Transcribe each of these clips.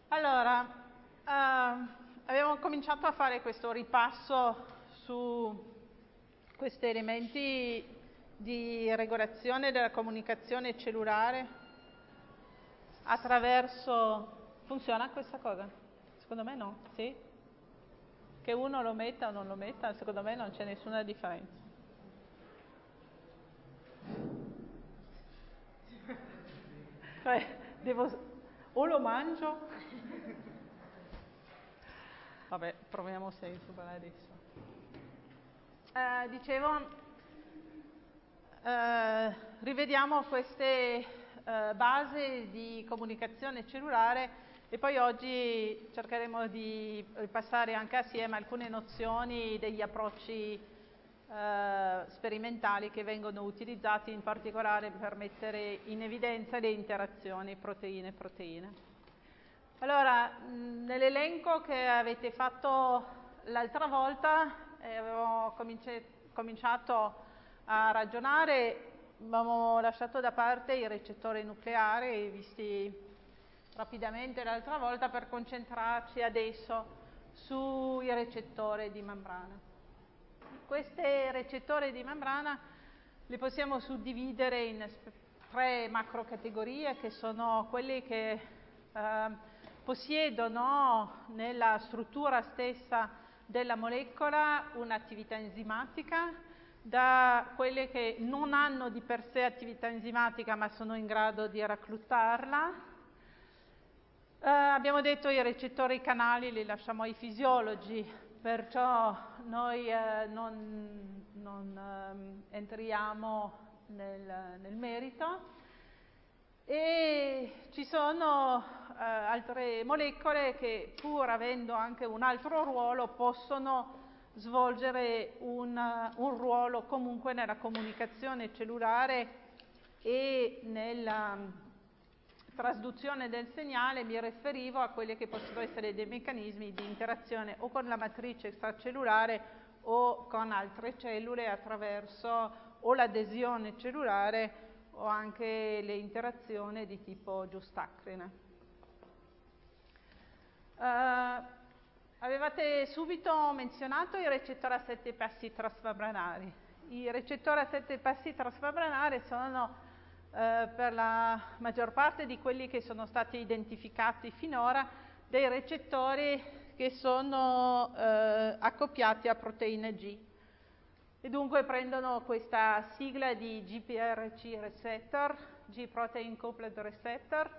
Allora, abbiamo cominciato a fare questo ripasso su questi elementi di regolazione della comunicazione cellulare attraverso... Funziona questa cosa? Secondo me no, sì? Che uno lo metta o non lo metta, secondo me non c'è nessuna differenza. Cioè, o lo mangio... Vabbè, proviamo se superare adesso. Dicevo, rivediamo queste basi di comunicazione cellulare e poi oggi cercheremo di ripassare anche assieme alcune nozioni degli approcci sperimentali che vengono utilizzati in particolare per mettere in evidenza le interazioni proteine-proteine. Allora, nell'elenco che avete fatto l'altra volta avevo cominciato a ragionare, abbiamo lasciato da parte i recettori nucleari, visti rapidamente l'altra volta, per concentrarci adesso sui recettori di membrana. Questi recettori di membrana li possiamo suddividere in 3 macro categorie, che sono quelli che possiedono nella struttura stessa della molecola un'attività enzimatica, da quelle che non hanno di per sé attività enzimatica ma sono in grado di reclutarla. Abbiamo detto i recettori canali li lasciamo ai fisiologi, perciò noi non entriamo nel merito. E ci sono altre molecole che, pur avendo anche un altro ruolo, possono svolgere un ruolo comunque nella comunicazione cellulare e nella trasduzione del segnale. Mi riferivo a quelli che possono essere dei meccanismi di interazione o con la matrice extracellulare o con altre cellule attraverso o l'adesione cellulare o anche le interazioni di tipo giustacrine. Avevate subito menzionato i recettori a 7 passi trasmembranari. I recettori a 7 passi trasmembranari sono per la maggior parte di quelli che sono stati identificati finora dei recettori che sono accoppiati a proteina G. E dunque prendono questa sigla di GPRC receptor, G protein coupled receptor,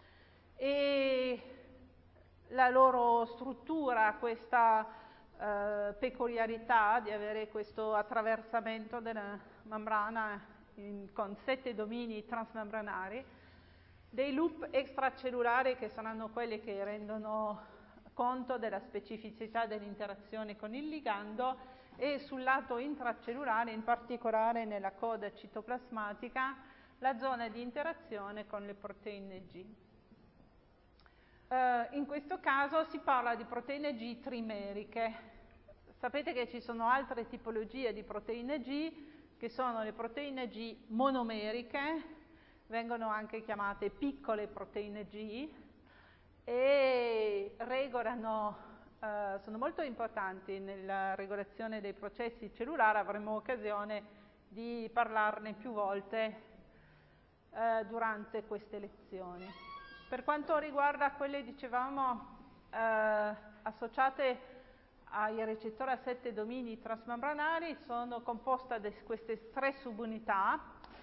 e la loro struttura, questa peculiarità di avere questo attraversamento della membrana con 7 domini transmembranari, dei loop extracellulari che saranno quelli che rendono conto della specificità dell'interazione con il ligando, e sul lato intracellulare, in particolare nella coda citoplasmatica, la zona di interazione con le proteine G. In questo caso si parla di proteine G trimeriche. Sapete che ci sono altre tipologie di proteine G, che sono le proteine G monomeriche, vengono anche chiamate piccole proteine G, e regolano... sono molto importanti nella regolazione dei processi cellulari. Avremo occasione di parlarne più volte durante queste lezioni. Per quanto riguarda quelle, dicevamo, associate ai recettori a 7 domini trasmembranari, sono composte da queste 3 subunità,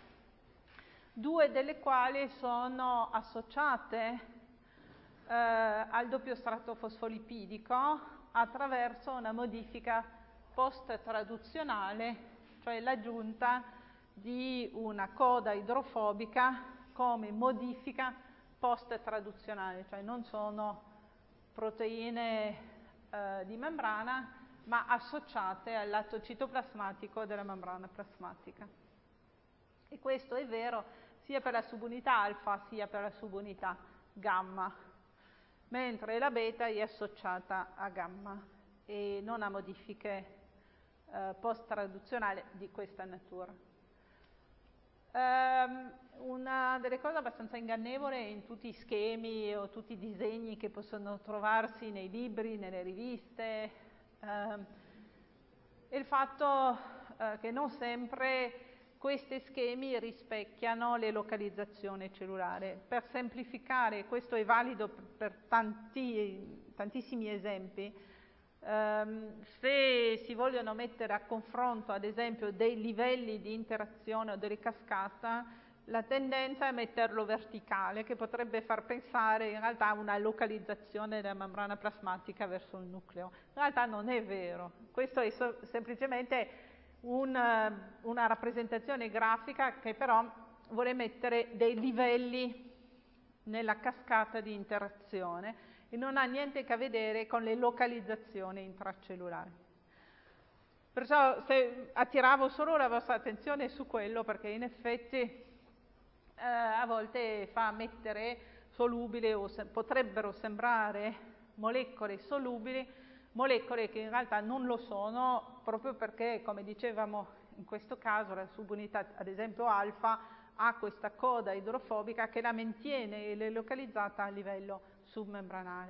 2 delle quali sono associate al doppio strato fosfolipidico attraverso una modifica post-traduzionale, cioè l'aggiunta di una coda idrofobica come modifica post-traduzionale, cioè non sono proteine di membrana, ma associate al lato citoplasmatico della membrana plasmatica. E questo è vero sia per la subunità alfa sia per la subunità gamma, mentre la beta è associata a gamma e non a modifiche post-traduzionali di questa natura. Una delle cose abbastanza ingannevole in tutti i schemi o tutti i disegni che possono trovarsi nei libri, nelle riviste, è il fatto che non sempre questi schemi rispecchiano le localizzazioni cellulari. Per semplificare, questo è valido per tantissimi esempi, se si vogliono mettere a confronto ad esempio dei livelli di interazione o delle cascate, la tendenza è metterlo verticale, che potrebbe far pensare in realtà a una localizzazione della membrana plasmatica verso il nucleo. In realtà non è vero, questo è semplicemente una rappresentazione grafica che però vuole mettere dei livelli nella cascata di interazione e non ha niente a che vedere con le localizzazioni intracellulari. Perciò attiravo solo la vostra attenzione su quello, perché in effetti a volte fa mettere solubili o potrebbero sembrare molecole solubili, molecole che in realtà non lo sono, proprio perché, come dicevamo in questo caso, la subunità ad esempio alfa ha questa coda idrofobica che la mantiene ed è localizzata a livello submembranale.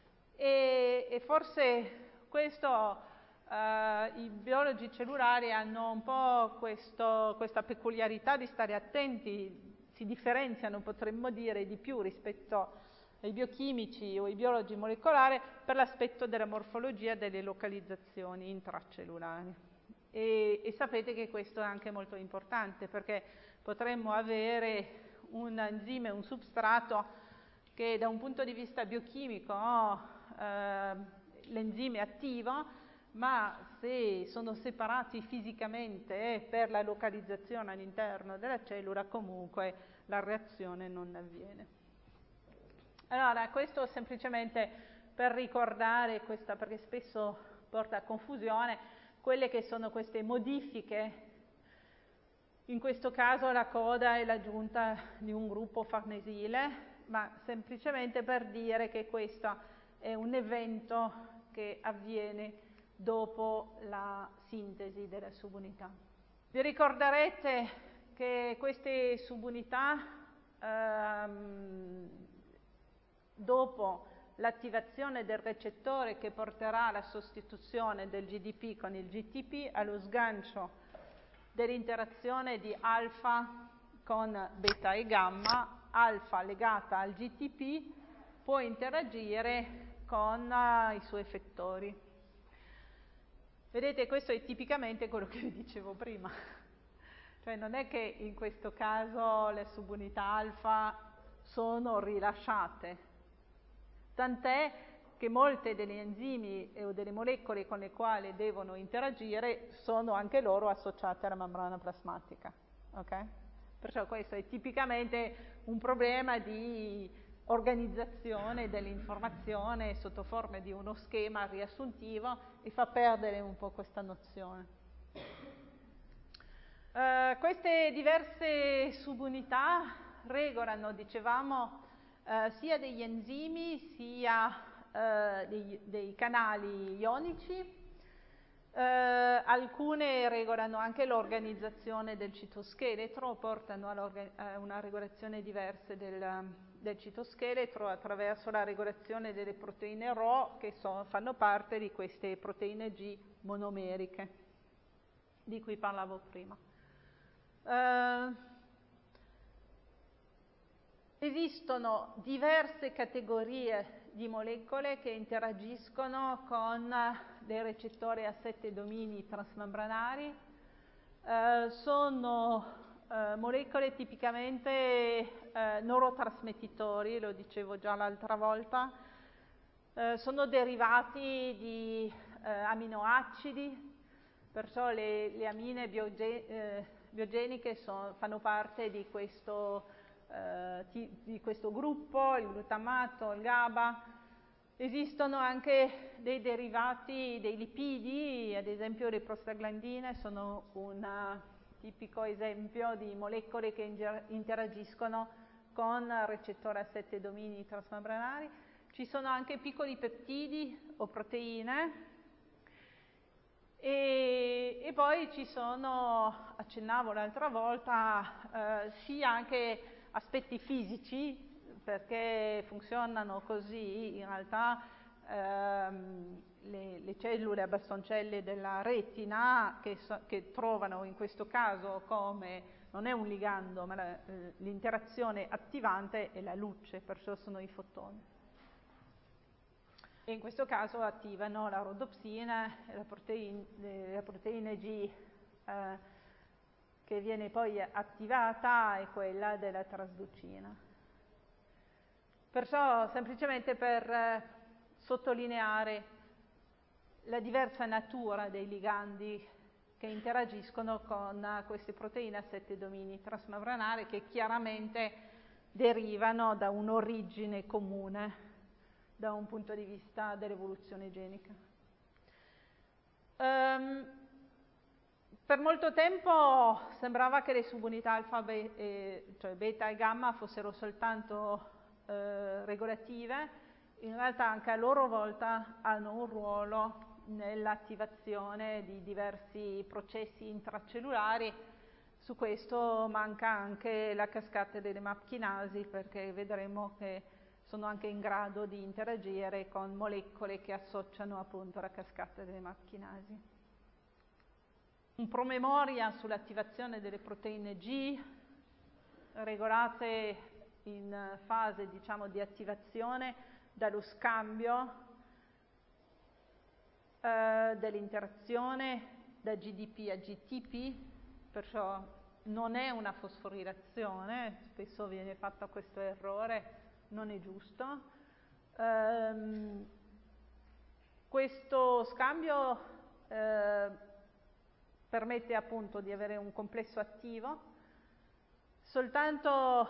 E forse questo i biologi cellulari hanno un po' questa peculiarità di stare attenti, si differenziano, potremmo dire, di più rispetto ai biochimici o ai biologi molecolari per l'aspetto della morfologia delle localizzazioni intracellulari. E sapete che questo è anche molto importante, perché potremmo avere un enzime, un substrato che da un punto di vista biochimico ha l'enzime attivo, ma se sono separati fisicamente per la localizzazione all'interno della cellula, comunque la reazione non avviene. Allora, questo semplicemente per ricordare questa, perché spesso porta a confusione, quelle che sono queste modifiche. In questo caso la coda è l'aggiunta di un gruppo farnesile, ma semplicemente per dire che questo è un evento che avviene dopo la sintesi della subunità. Vi ricorderete che queste subunità, dopo l'attivazione del recettore che porterà alla sostituzione del GDP con il GTP, allo sgancio dell'interazione di alfa con beta e gamma, alfa legata al GTP può interagire con i suoi effettori. Vedete, questo è tipicamente quello che vi dicevo prima. Cioè non è che in questo caso le subunità alfa sono rilasciate, tant'è che molte degli enzimi o delle molecole con le quali devono interagire sono anche loro associate alla membrana plasmatica. Okay? Perciò questo è tipicamente un problema di organizzazione dell'informazione sotto forma di uno schema riassuntivo e fa perdere un po' questa nozione. Queste diverse subunità regolano, dicevamo, sia degli enzimi sia dei canali ionici. Alcune regolano anche l'organizzazione del citoscheletro, portano a una regolazione diversa del citoscheletro attraverso la regolazione delle proteine Rho che fanno parte di queste proteine G monomeriche di cui parlavo prima. Esistono diverse categorie di molecole che interagiscono con dei recettori a 7 domini transmembranari. Sono molecole tipicamente neurotrasmettitori, lo dicevo già l'altra volta. Sono derivati di aminoacidi, perciò le amine biogeniche fanno parte di questo gruppo, il glutamato, il GABA. Esistono anche dei derivati dei lipidi, ad esempio le prostaglandine sono un tipico esempio di molecole che interagiscono con recettori a 7 domini transmembranari. Ci sono anche piccoli peptidi o proteine E poi ci sono, accennavo l'altra volta, sì anche aspetti fisici, perché funzionano così, in realtà le cellule a bastoncelle della retina che trovano in questo caso come, non è un ligando, ma l'interazione attivante è la luce, perciò sono i fotoni. E in questo caso attivano la rodopsina e la proteina G che viene poi attivata è quella della trasducina. Perciò semplicemente per sottolineare la diversa natura dei ligandi che interagiscono con queste proteine a 7 domini transmembranari che chiaramente derivano da un'origine comune da un punto di vista dell'evoluzione genica. Per molto tempo sembrava che le subunità alfa, cioè beta e gamma fossero soltanto regolative, in realtà anche a loro volta hanno un ruolo nell'attivazione di diversi processi intracellulari. Su questo manca anche la cascata delle MAP chinasi, perché vedremo che sono anche in grado di interagire con molecole che associano appunto la cascata delle MAP chinasi. Un promemoria sull'attivazione delle proteine G, regolate in fase, diciamo, di attivazione dallo scambio dell'interazione da GDP a GTP, perciò non è una fosforilazione, spesso viene fatto questo errore, non è giusto. Questo scambio permette appunto di avere un complesso attivo. Soltanto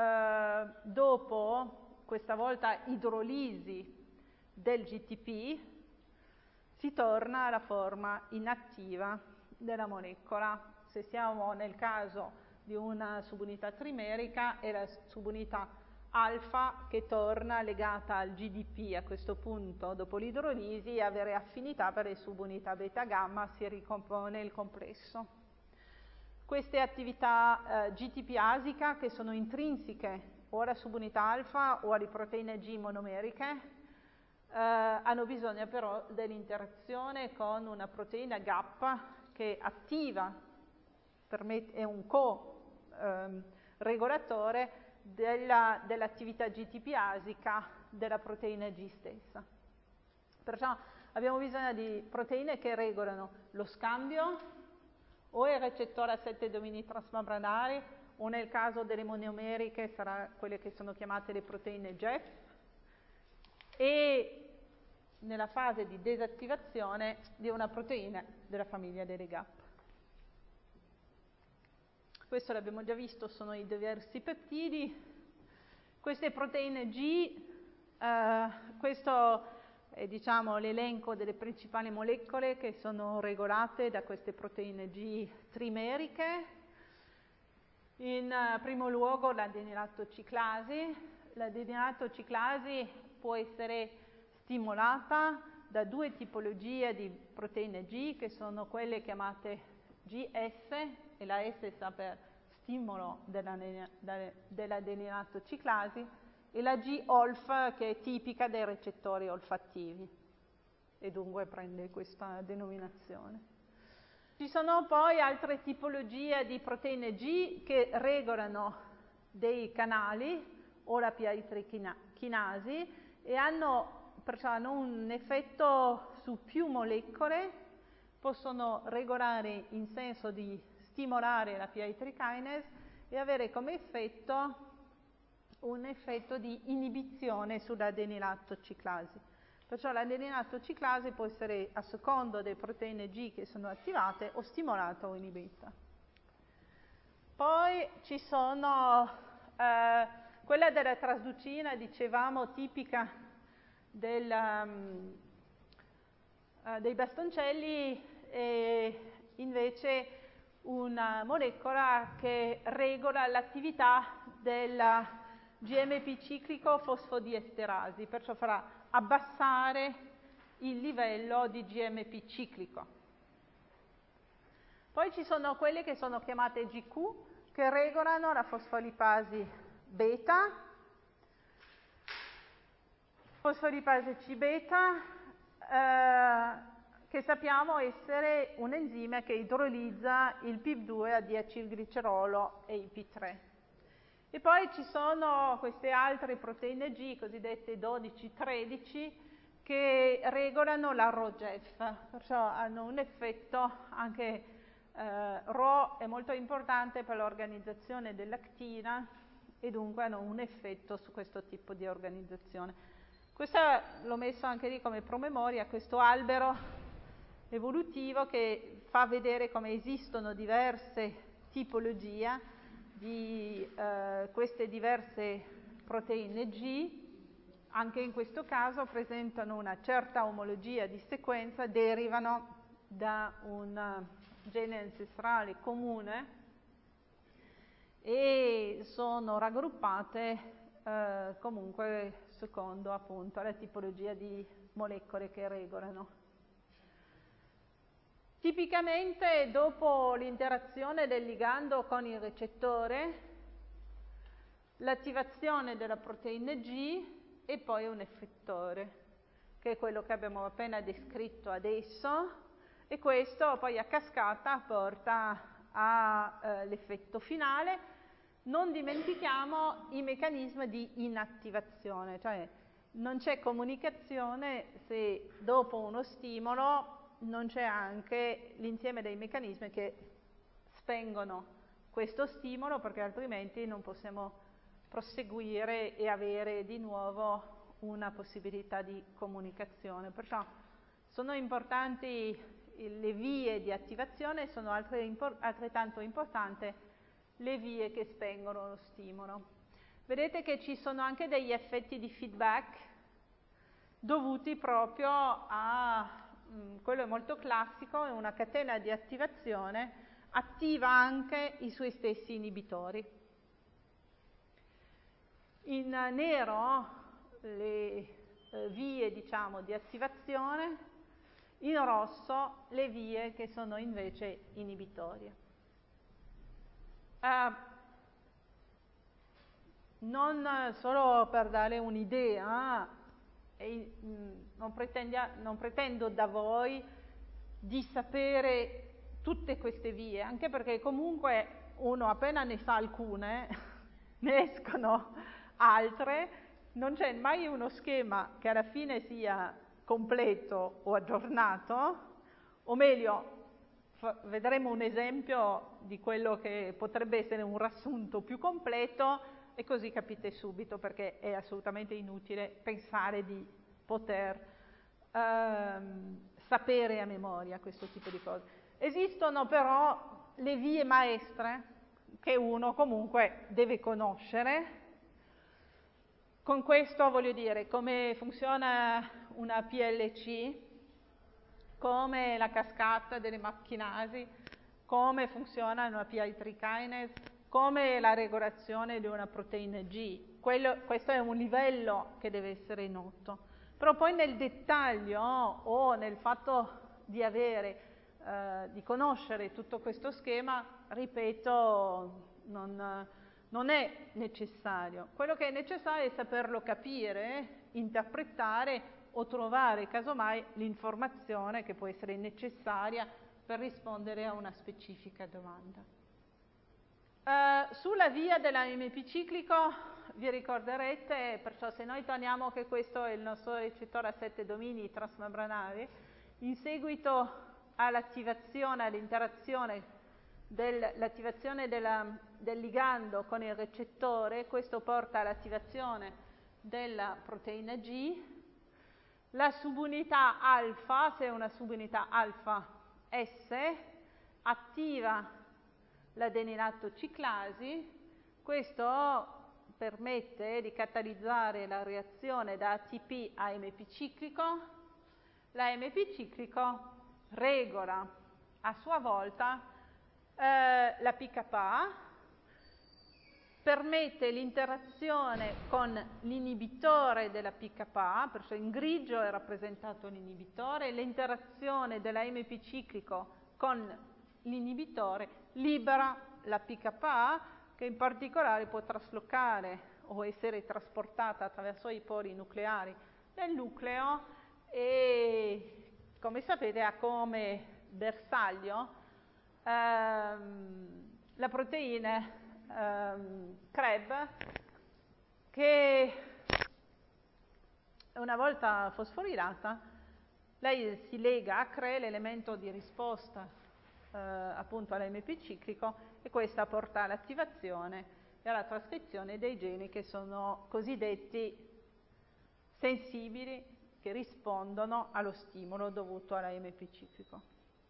dopo, questa volta idrolisi del GTP, si torna alla forma inattiva della molecola. Se siamo nel caso di una subunità trimerica, è la subunità alfa che torna legata al GDP a questo punto dopo l'idrolisi e avere affinità per le subunità beta gamma, si ricompone il complesso. Queste attività GTP asica, che sono intrinseche o alla subunità alfa o alle proteine G monomeriche, hanno bisogno però dell'interazione con una proteina GAP che attiva, è un co-regolatore dell'attività GTP asica della proteina G stessa. Perciò abbiamo bisogno di proteine che regolano lo scambio o il recettore a 7 domini transmembranari, o nel caso delle monomeriche sarà quelle che sono chiamate le proteine GEF, e nella fase di disattivazione di una proteina della famiglia delle GAP. Questo l'abbiamo già visto, sono i diversi peptidi. Queste proteine G, questo è, diciamo, l'elenco delle principali molecole che sono regolate da queste proteine G trimeriche. In primo luogo l'adenilatociclasi. L'adenilatociclasi può essere stimolata da due tipologie di proteine G, che sono quelle chiamate GS, e la S sta per stimolo dell'adenilatociclasi, e la G-OLF, che è tipica dei recettori olfattivi, e dunque prende questa denominazione. Ci sono poi altre tipologie di proteine G che regolano dei canali o la PI3 chinasi e perciò hanno un effetto su più molecole, possono regolare in senso di stimolare la PI3 kinase e avere come effetto un effetto di inibizione sull'adenilatociclasi. Perciò l'adenilatociclasi può essere a secondo delle proteine G che sono attivate o stimolata o inibita. Poi ci sono quella della trasducina, dicevamo, tipica dei bastoncelli, e invece una molecola che regola l'attività della GMP ciclico fosfodiesterasi, perciò farà abbassare il livello di GMP ciclico. Poi ci sono quelle che sono chiamate GQ, che regolano la fosfolipasi beta, fosfolipasi C-beta, che sappiamo essere un enzima che idrolizza il PIP2 a diacilglicerolo e il P3. E poi ci sono queste altre proteine G, cosiddette 12-13, che regolano la ROGEF, perciò hanno un effetto anche Rho è molto importante per l'organizzazione dell'actina e dunque hanno un effetto su questo tipo di organizzazione. Questo l'ho messo anche lì come promemoria, questo albero evolutivo che fa vedere come esistono diverse tipologie di queste diverse proteine G. Anche in questo caso presentano una certa omologia di sequenza, derivano da un gene ancestrale comune e sono raggruppate comunque secondo appunto la tipologia di molecole che regolano. Tipicamente dopo l'interazione del ligando con il recettore, l'attivazione della proteina G e poi un effettore, che è quello che abbiamo appena descritto adesso, e questo poi a cascata porta all'effetto finale. Non dimentichiamo i meccanismi di inattivazione, cioè non c'è comunicazione se dopo uno stimolo non c'è anche l'insieme dei meccanismi che spengono questo stimolo, perché altrimenti non possiamo proseguire e avere di nuovo una possibilità di comunicazione. Perciò sono importanti le vie di attivazione, sono altrettanto importanti le vie che spengono lo stimolo. Vedete che ci sono anche degli effetti di feedback dovuti proprio a quello è molto classico, è una catena di attivazione, attiva anche i suoi stessi inibitori. In nero le vie, diciamo, di attivazione, in rosso le vie che sono invece inibitorie. Non solo per dare un'idea, non pretendo da voi di sapere tutte queste vie, anche perché comunque uno appena ne sa alcune, ne escono altre, non c'è mai uno schema che alla fine sia completo o aggiornato, o meglio, vedremo un esempio di quello che potrebbe essere un riassunto più completo e così capite subito perché è assolutamente inutile pensare di poter sapere a memoria questo tipo di cose. Esistono però le vie maestre che uno comunque deve conoscere. Con questo voglio dire come funziona una PLC, come la cascata delle macchinasi, come funziona una PI3 kinase, come la regolazione di una proteina G. Questo è un livello che deve essere noto. Però poi nel dettaglio o nel fatto di di conoscere tutto questo schema, ripeto, non è necessario. Quello che è necessario è saperlo capire, interpretare o trovare casomai l'informazione che può essere necessaria per rispondere a una specifica domanda. Sulla via dell'AMP ciclico vi ricorderete, perciò se noi torniamo che questo è il nostro recettore a 7 domini transmembranari, in seguito all'attivazione, all'interazione dell'attivazione del ligando con il recettore, questo porta all'attivazione della proteina G. La subunità alfa, se è una subunità alfa S, attiva l'adeninato ciclasi. Questo permette di catalizzare la reazione da ATP a AMP ciclico. L'AMP ciclico regola a sua volta la pKa, permette l'interazione con l'inibitore della pKa, perciò in grigio è rappresentato l'inibitore, l'interazione dell'AMP ciclico con l'inibitore libera la PKA, che in particolare può traslocare o essere trasportata attraverso i pori nucleari del nucleo e, come sapete, ha come bersaglio la proteina CREB, che una volta fosforilata lei si lega a CRE, l'elemento di risposta appunto all'AMP ciclico, e questa porta all'attivazione e alla trascrizione dei geni che sono cosiddetti sensibili, che rispondono allo stimolo dovuto all'AMP ciclico.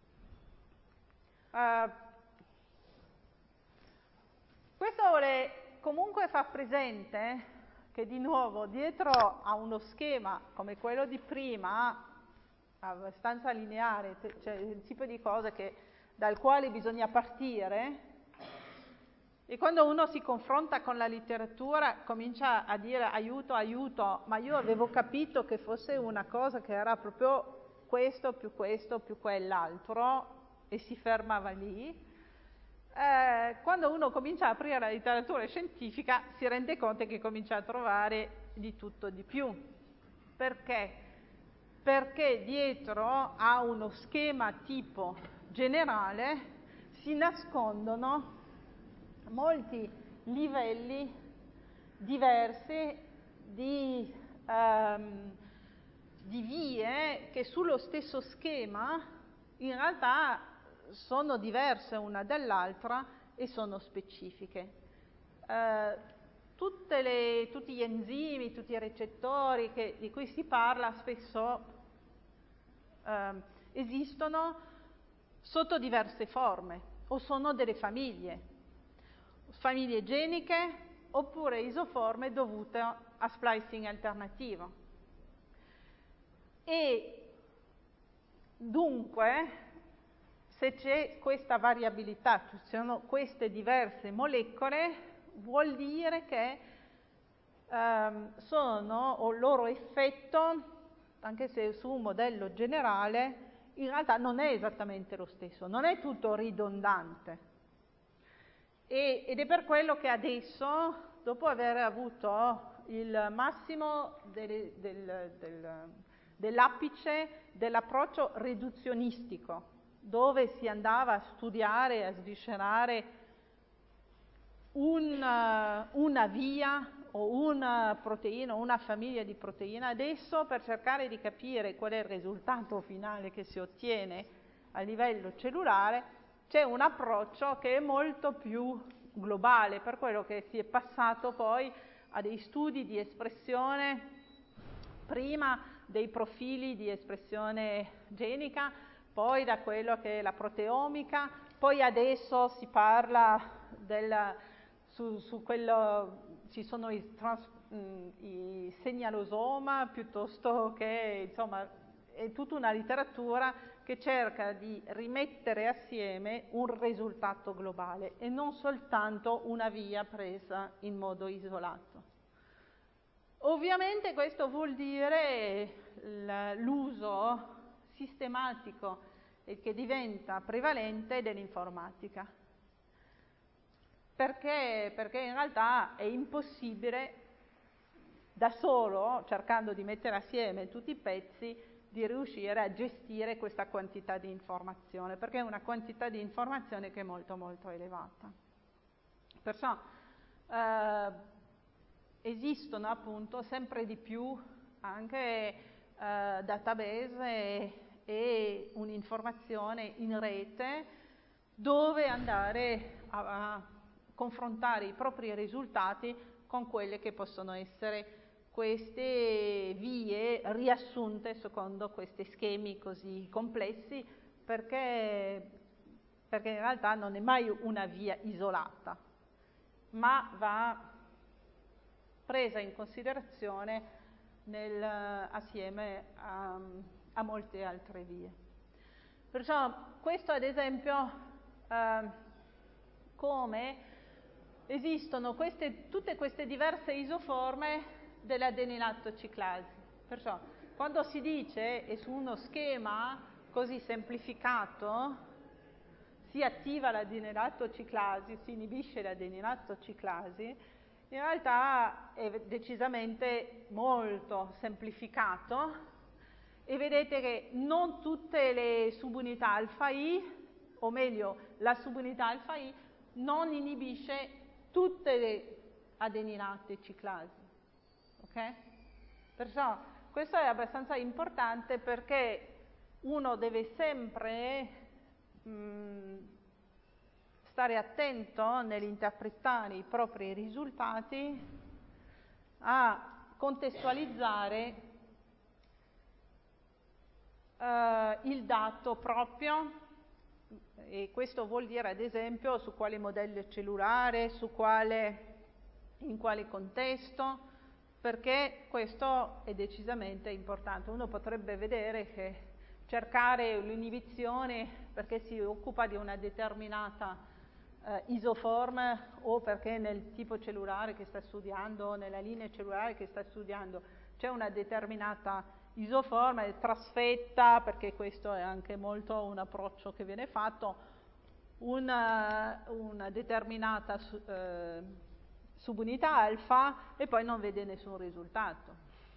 Questo vuole comunque far presente che, di nuovo, dietro a uno schema come quello di prima, abbastanza lineare, cioè il tipo di cose dal quale bisogna partire, e quando uno si confronta con la letteratura comincia a dire aiuto, aiuto, ma io avevo capito che fosse una cosa che era proprio questo più quell'altro, e si fermava lì. Quando uno comincia a aprire la letteratura scientifica si rende conto che comincia a trovare di tutto di più. Perché? Perché dietro a uno schema tipo generale si nascondono molti livelli diversi di vie che sullo stesso schema in realtà sono diverse una dall'altra e sono specifiche. Tutti gli enzimi, tutti i recettori di cui si parla spesso esistono sotto diverse forme o sono delle famiglie geniche oppure isoforme dovute a splicing alternativo. E dunque, se c'è questa variabilità, ci sono queste diverse molecole, vuol dire che o il loro effetto, anche se su un modello generale, in realtà non è esattamente lo stesso, non è tutto ridondante. Ed è per quello che adesso, dopo aver avuto il massimo dell'apice dell'approccio riduzionistico, dove si andava a studiare, a sviscerare una via o una proteina, una famiglia di proteine, adesso per cercare di capire qual è il risultato finale che si ottiene a livello cellulare, c'è un approccio che è molto più globale, per quello che si è passato poi a dei studi di espressione, prima dei profili di espressione genica, poi da quello che è la proteomica, poi adesso si parla ci sono i segnalosoma, piuttosto che, insomma, è tutta una letteratura che cerca di rimettere assieme un risultato globale e non soltanto una via presa in modo isolato. Ovviamente questo vuol dire l'uso sistematico e che diventa prevalente dell'informatica. Perché? Perché in realtà è impossibile da solo, cercando di mettere assieme tutti i pezzi, di riuscire a gestire questa quantità di informazione, perché è una quantità di informazione che è molto molto elevata. Perciò esistono appunto sempre di più anche database e un'informazione in rete dove andare a confrontare i propri risultati con quelle che possono essere queste vie riassunte secondo questi schemi così complessi, perché in realtà non è mai una via isolata, ma va presa in considerazione assieme a molte altre vie. Perciò questo ad esempio come esistono tutte queste diverse isoforme dell'adenilattociclasi. Perciò quando si dice, e su uno schema così semplificato, si attiva l'adenylatociclasi, si inibisce l'adenylatociclasi, in realtà è decisamente molto semplificato e vedete che non tutte le subunità alfa I, o meglio, la subunità alfa I non inibisce tutte le adenylatociclasi, ok? Perciò questo è abbastanza importante perché uno deve sempre stare attento nell'interpretare i propri risultati a contestualizzare il dato proprio, e questo vuol dire ad esempio su quale modello cellulare, in quale contesto, perché questo è decisamente importante. Uno potrebbe vedere che cercare l'inibizione perché si occupa di una determinata isoform o perché nel tipo cellulare che sta studiando, nella linea cellulare che sta studiando, c'è una determinata isoform, è trasfetta, perché questo è anche molto un approccio che viene fatto, una determinata subunità alfa e poi non vede nessun risultato.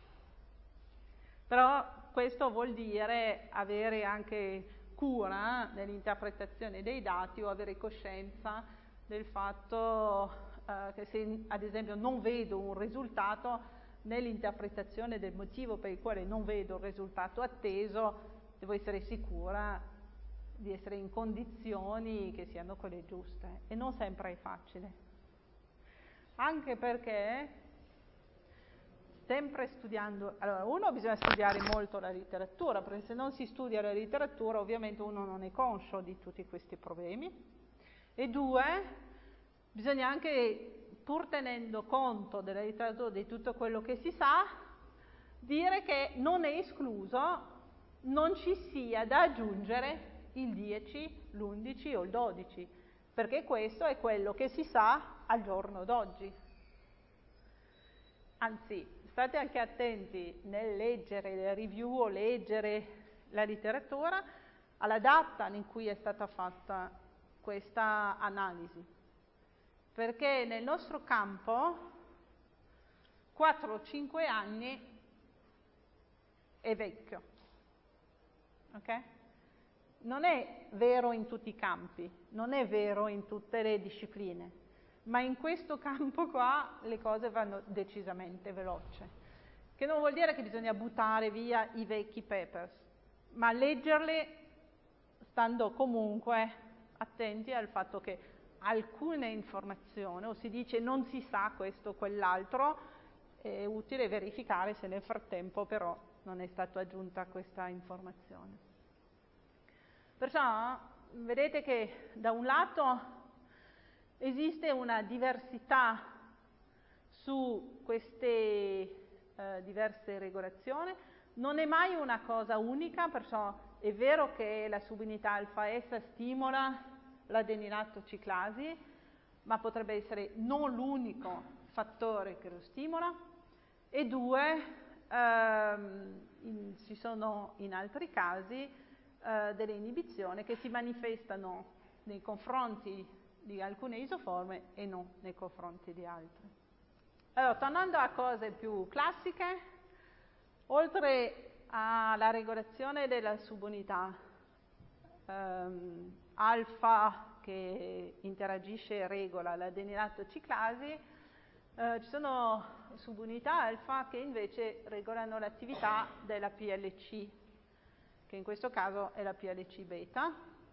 Però questo vuol dire avere anche cura nell'interpretazione dei dati o avere coscienza del fatto che se ad esempio non vedo un risultato nell'interpretazione del motivo per il quale non vedo il risultato atteso, devo essere sicura di essere in condizioni che siano quelle giuste, e non sempre è facile. Anche perché sempre studiando, allora uno bisogna studiare molto la letteratura, perché se non si studia la letteratura ovviamente uno non è conscio di tutti questi problemi, e due, bisogna anche, pur tenendo conto della letteratura, di tutto quello che si sa, dire che non è escluso non ci sia da aggiungere il 10, l'11 o il 12, perché questo è quello che si sa al giorno d'oggi. Anzi, state anche attenti nel leggere le review o leggere la letteratura alla data in cui è stata fatta questa analisi, perché nel nostro campo 4 o 5 anni è vecchio, ok? Non è vero in tutti i campi, non è vero in tutte le discipline, ma in questo campo qua le cose vanno decisamente veloci, che non vuol dire che bisogna buttare via i vecchi papers, ma leggerli stando comunque attenti al fatto che alcune informazioni, o si dice non si sa questo o quell'altro, è utile verificare se nel frattempo però non è stata aggiunta questa informazione. Perciò vedete che da un lato esiste una diversità su queste diverse regolazioni, non è mai una cosa unica, perciò è vero che la subunità alfa S stimola l'adenylatociclasi, ma potrebbe essere non l'unico fattore che lo stimola, e due, ci sono in altri casi delle inibizioni che si manifestano nei confronti di alcune isoforme e non nei confronti di altre. Allora, tornando a cose più classiche, oltre alla regolazione della subunità alfa che interagisce e regola l'adenylatociclasi, ci sono subunità alfa che invece regolano l'attività della PLC, che in questo caso è la PLC beta,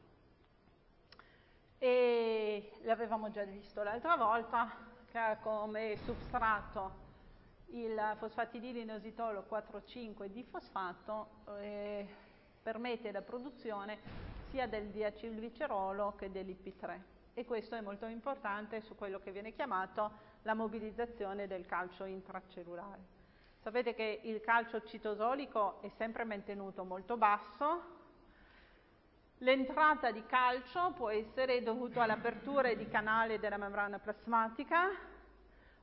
e l'avevamo già visto l'altra volta, che ha come substrato il fosfatidilinositolo 4,5 di fosfato, permette la produzione sia del diacilglicerolo che dell'IP3, e questo è molto importante su quello che viene chiamato la mobilizzazione del calcio intracellulare. Sapete che il calcio citosolico è sempre mantenuto molto basso. L'entrata di calcio può essere dovuta all'apertura di canale della membrana plasmatica,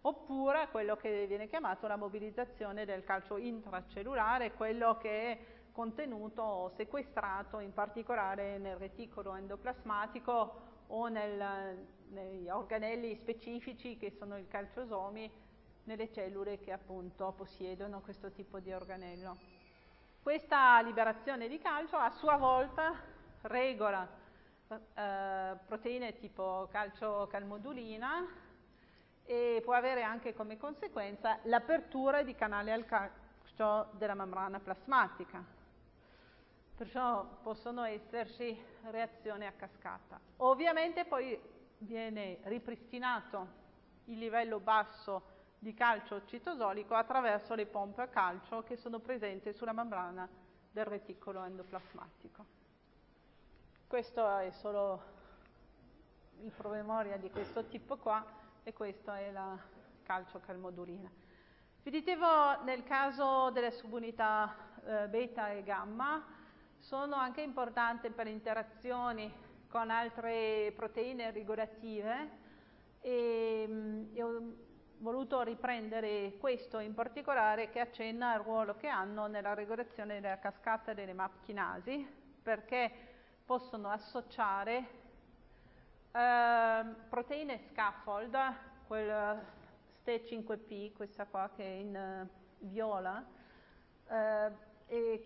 oppure a quello che viene chiamato la mobilizzazione del calcio intracellulare, quello che contenuto o sequestrato in particolare nel reticolo endoplasmatico o negli organelli specifici che sono i calciosomi nelle cellule che appunto possiedono questo tipo di organello. Questa liberazione di calcio a sua volta regola proteine tipo calciocalmodulina e può avere anche come conseguenza l'apertura di canali al calcio della membrana plasmatica. Perciò possono esserci reazioni a cascata. Ovviamente poi viene ripristinato il livello basso di calcio citosolico attraverso le pompe a calcio che sono presenti sulla membrana del reticolo endoplasmatico. Questo è solo il promemoria di questo tipo qua e questo è la calciocalmodulina. Vi dicevo, nel caso delle subunità beta e gamma sono anche importanti per interazioni con altre proteine regolative e ho voluto riprendere questo in particolare che accenna al ruolo che hanno nella regolazione della cascata delle MAP chinasi, perché possono associare proteine scaffold, quel STE5P, questa qua che è in viola, e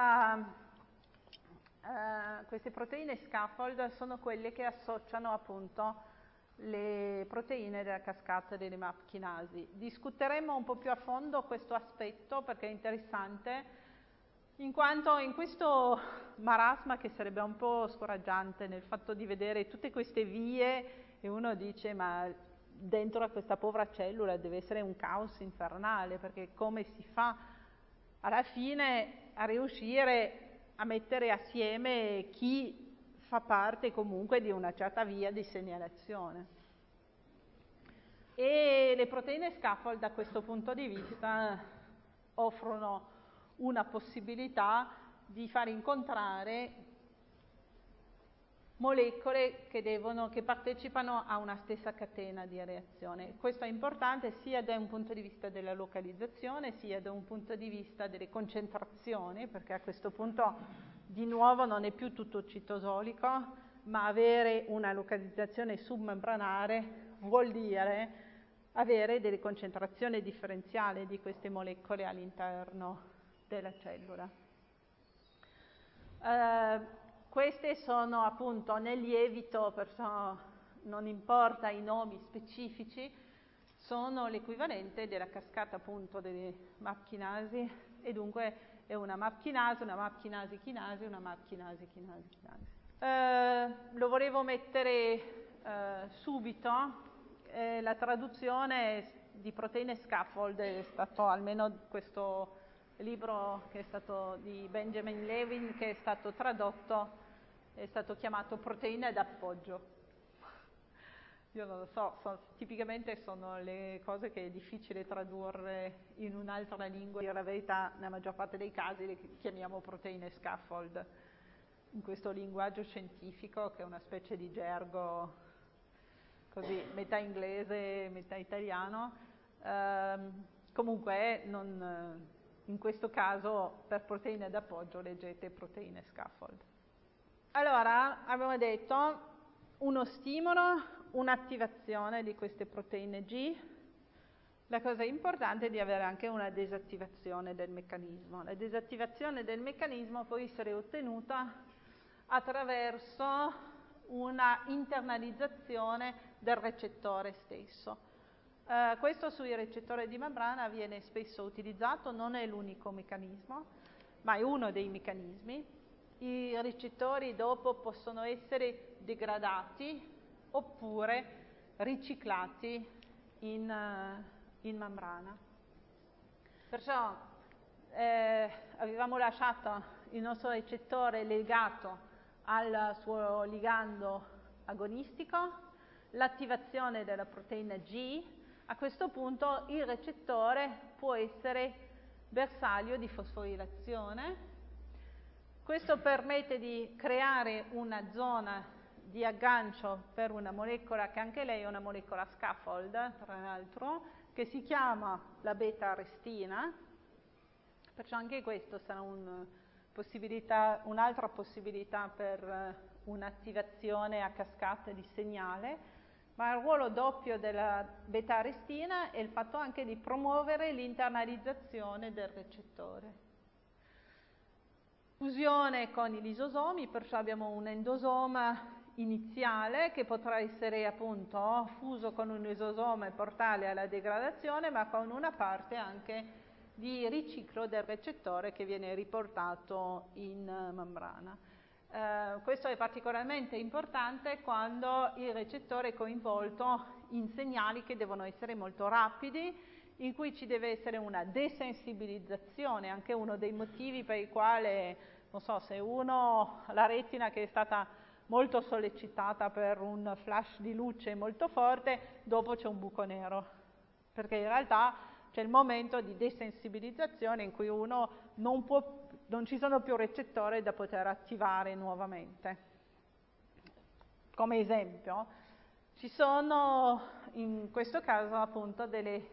queste proteine scaffold sono quelle che associano appunto le proteine della cascata delle MAP chinasi. Discuteremo un po' più a fondo questo aspetto perché è interessante, in quanto in questo marasma che sarebbe un po' scoraggiante nel fatto di vedere tutte queste vie e uno dice ma dentro a questa povera cellula deve essere un caos infernale, perché come si fa alla fine a riuscire a mettere assieme chi fa parte comunque di una certa via di segnalazione. E le proteine scaffold da questo punto di vista offrono una possibilità di far incontrare molecole che partecipano a una stessa catena di reazione. Questo è importante sia da un punto di vista della localizzazione, sia da un punto di vista delle concentrazioni, perché a questo punto di nuovo non è più tutto citosolico, ma avere una localizzazione submembranare vuol dire avere delle concentrazioni differenziali di queste molecole all'interno della cellula. Queste sono appunto nel lievito, perciò non importa i nomi specifici, sono l'equivalente della cascata appunto delle MAP chinasi e dunque è una MAP chinasi, una MAP chinasi chinasi, una MAP chinasi chinasi chinasi. Lo volevo mettere subito, la traduzione di proteine scaffold è stato, almeno questo libro che è stato di Benjamin Levin, che è stato tradotto, è stato chiamato proteine d'appoggio. Io non lo so, tipicamente sono le cose che è difficile tradurre in un'altra lingua. In verità, nella maggior parte dei casi le chiamiamo proteine scaffold, in questo linguaggio scientifico che è una specie di gergo così, metà inglese, metà italiano. Comunque, in questo caso, per proteine d'appoggio leggete proteine scaffold. Allora, abbiamo detto uno stimolo, un'attivazione di queste proteine G. La cosa importante è di avere anche una disattivazione del meccanismo. La disattivazione del meccanismo può essere ottenuta attraverso una internalizzazione del recettore stesso. Questo sui recettori di membrana viene spesso utilizzato, non è l'unico meccanismo, ma è uno dei meccanismi. I recettori dopo possono essere degradati oppure riciclati in membrana. Perciò avevamo lasciato il nostro recettore legato al suo ligando agonistico, l'attivazione della proteina G. A questo punto il recettore può essere bersaglio di fosforilazione. Questo permette di creare una zona di aggancio per una molecola che anche lei è una molecola scaffold, tra l'altro, che si chiama la beta-arestina, perciò anche questo sarà un un'altra possibilità per un'attivazione a cascata di segnale, ma il ruolo doppio della beta-arestina è il fatto anche di promuovere l'internalizzazione del recettore. Fusione con i lisosomi, perciò abbiamo un endosoma iniziale che potrà essere appunto fuso con un lisosoma e portare alla degradazione, ma con una parte anche di riciclo del recettore che viene riportato in membrana. Questo è particolarmente importante quando il recettore è coinvolto in segnali che devono essere molto rapidi, in cui ci deve essere una desensibilizzazione, anche uno dei motivi per i quali, non so, se la retina che è stata molto sollecitata per un flash di luce molto forte, dopo c'è un buco nero, perché in realtà c'è il momento di desensibilizzazione in cui non ci sono più recettori da poter attivare nuovamente. Come esempio, ci sono in questo caso appunto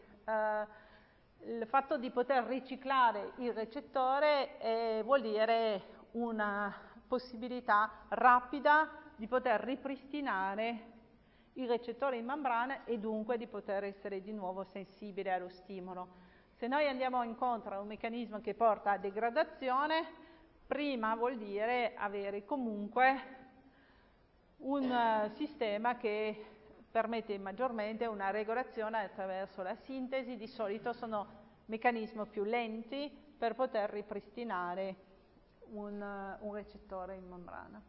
il fatto di poter riciclare il recettore vuol dire una possibilità rapida di poter ripristinare il recettore in membrana e dunque di poter essere di nuovo sensibile allo stimolo. Se noi andiamo incontro a un meccanismo che porta a degradazione, prima vuol dire avere comunque un sistema che permette maggiormente una regolazione attraverso la sintesi. Di solito sono meccanismi più lenti per poter ripristinare un recettore in membrana.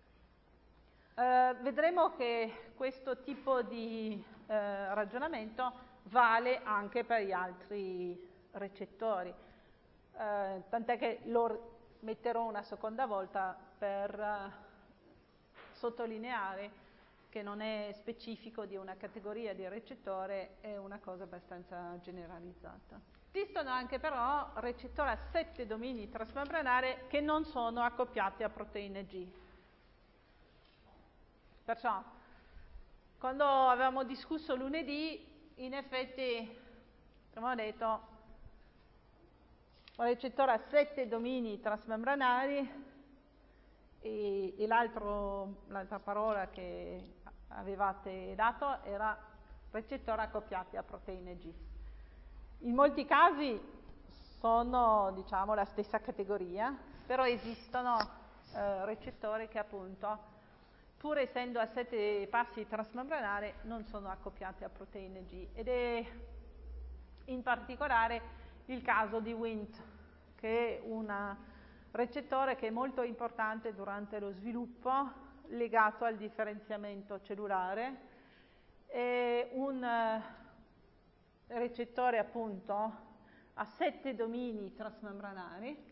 Vedremo che questo tipo di ragionamento vale anche per gli altri recettori, tant'è che lo metterò una seconda volta per sottolineare che non è specifico di una categoria di recettore, è una cosa abbastanza generalizzata. Esistono anche però recettori a 7 domini trasmembranari che non sono accoppiati a proteine G. Perciò, quando avevamo discusso lunedì, in effetti abbiamo detto un recettore a 7 domini trasmembranari e l'altra parola che avevate dato era recettori accoppiati a proteine G. In molti casi sono, diciamo, la stessa categoria, però esistono recettori che appunto, pur essendo a 7 passi trasmembranari, non sono accoppiati a proteine G, ed è in particolare il caso di Wnt, che è un recettore che è molto importante durante lo sviluppo legato al differenziamento cellulare. È un recettore appunto a 7 domini trasmembranari.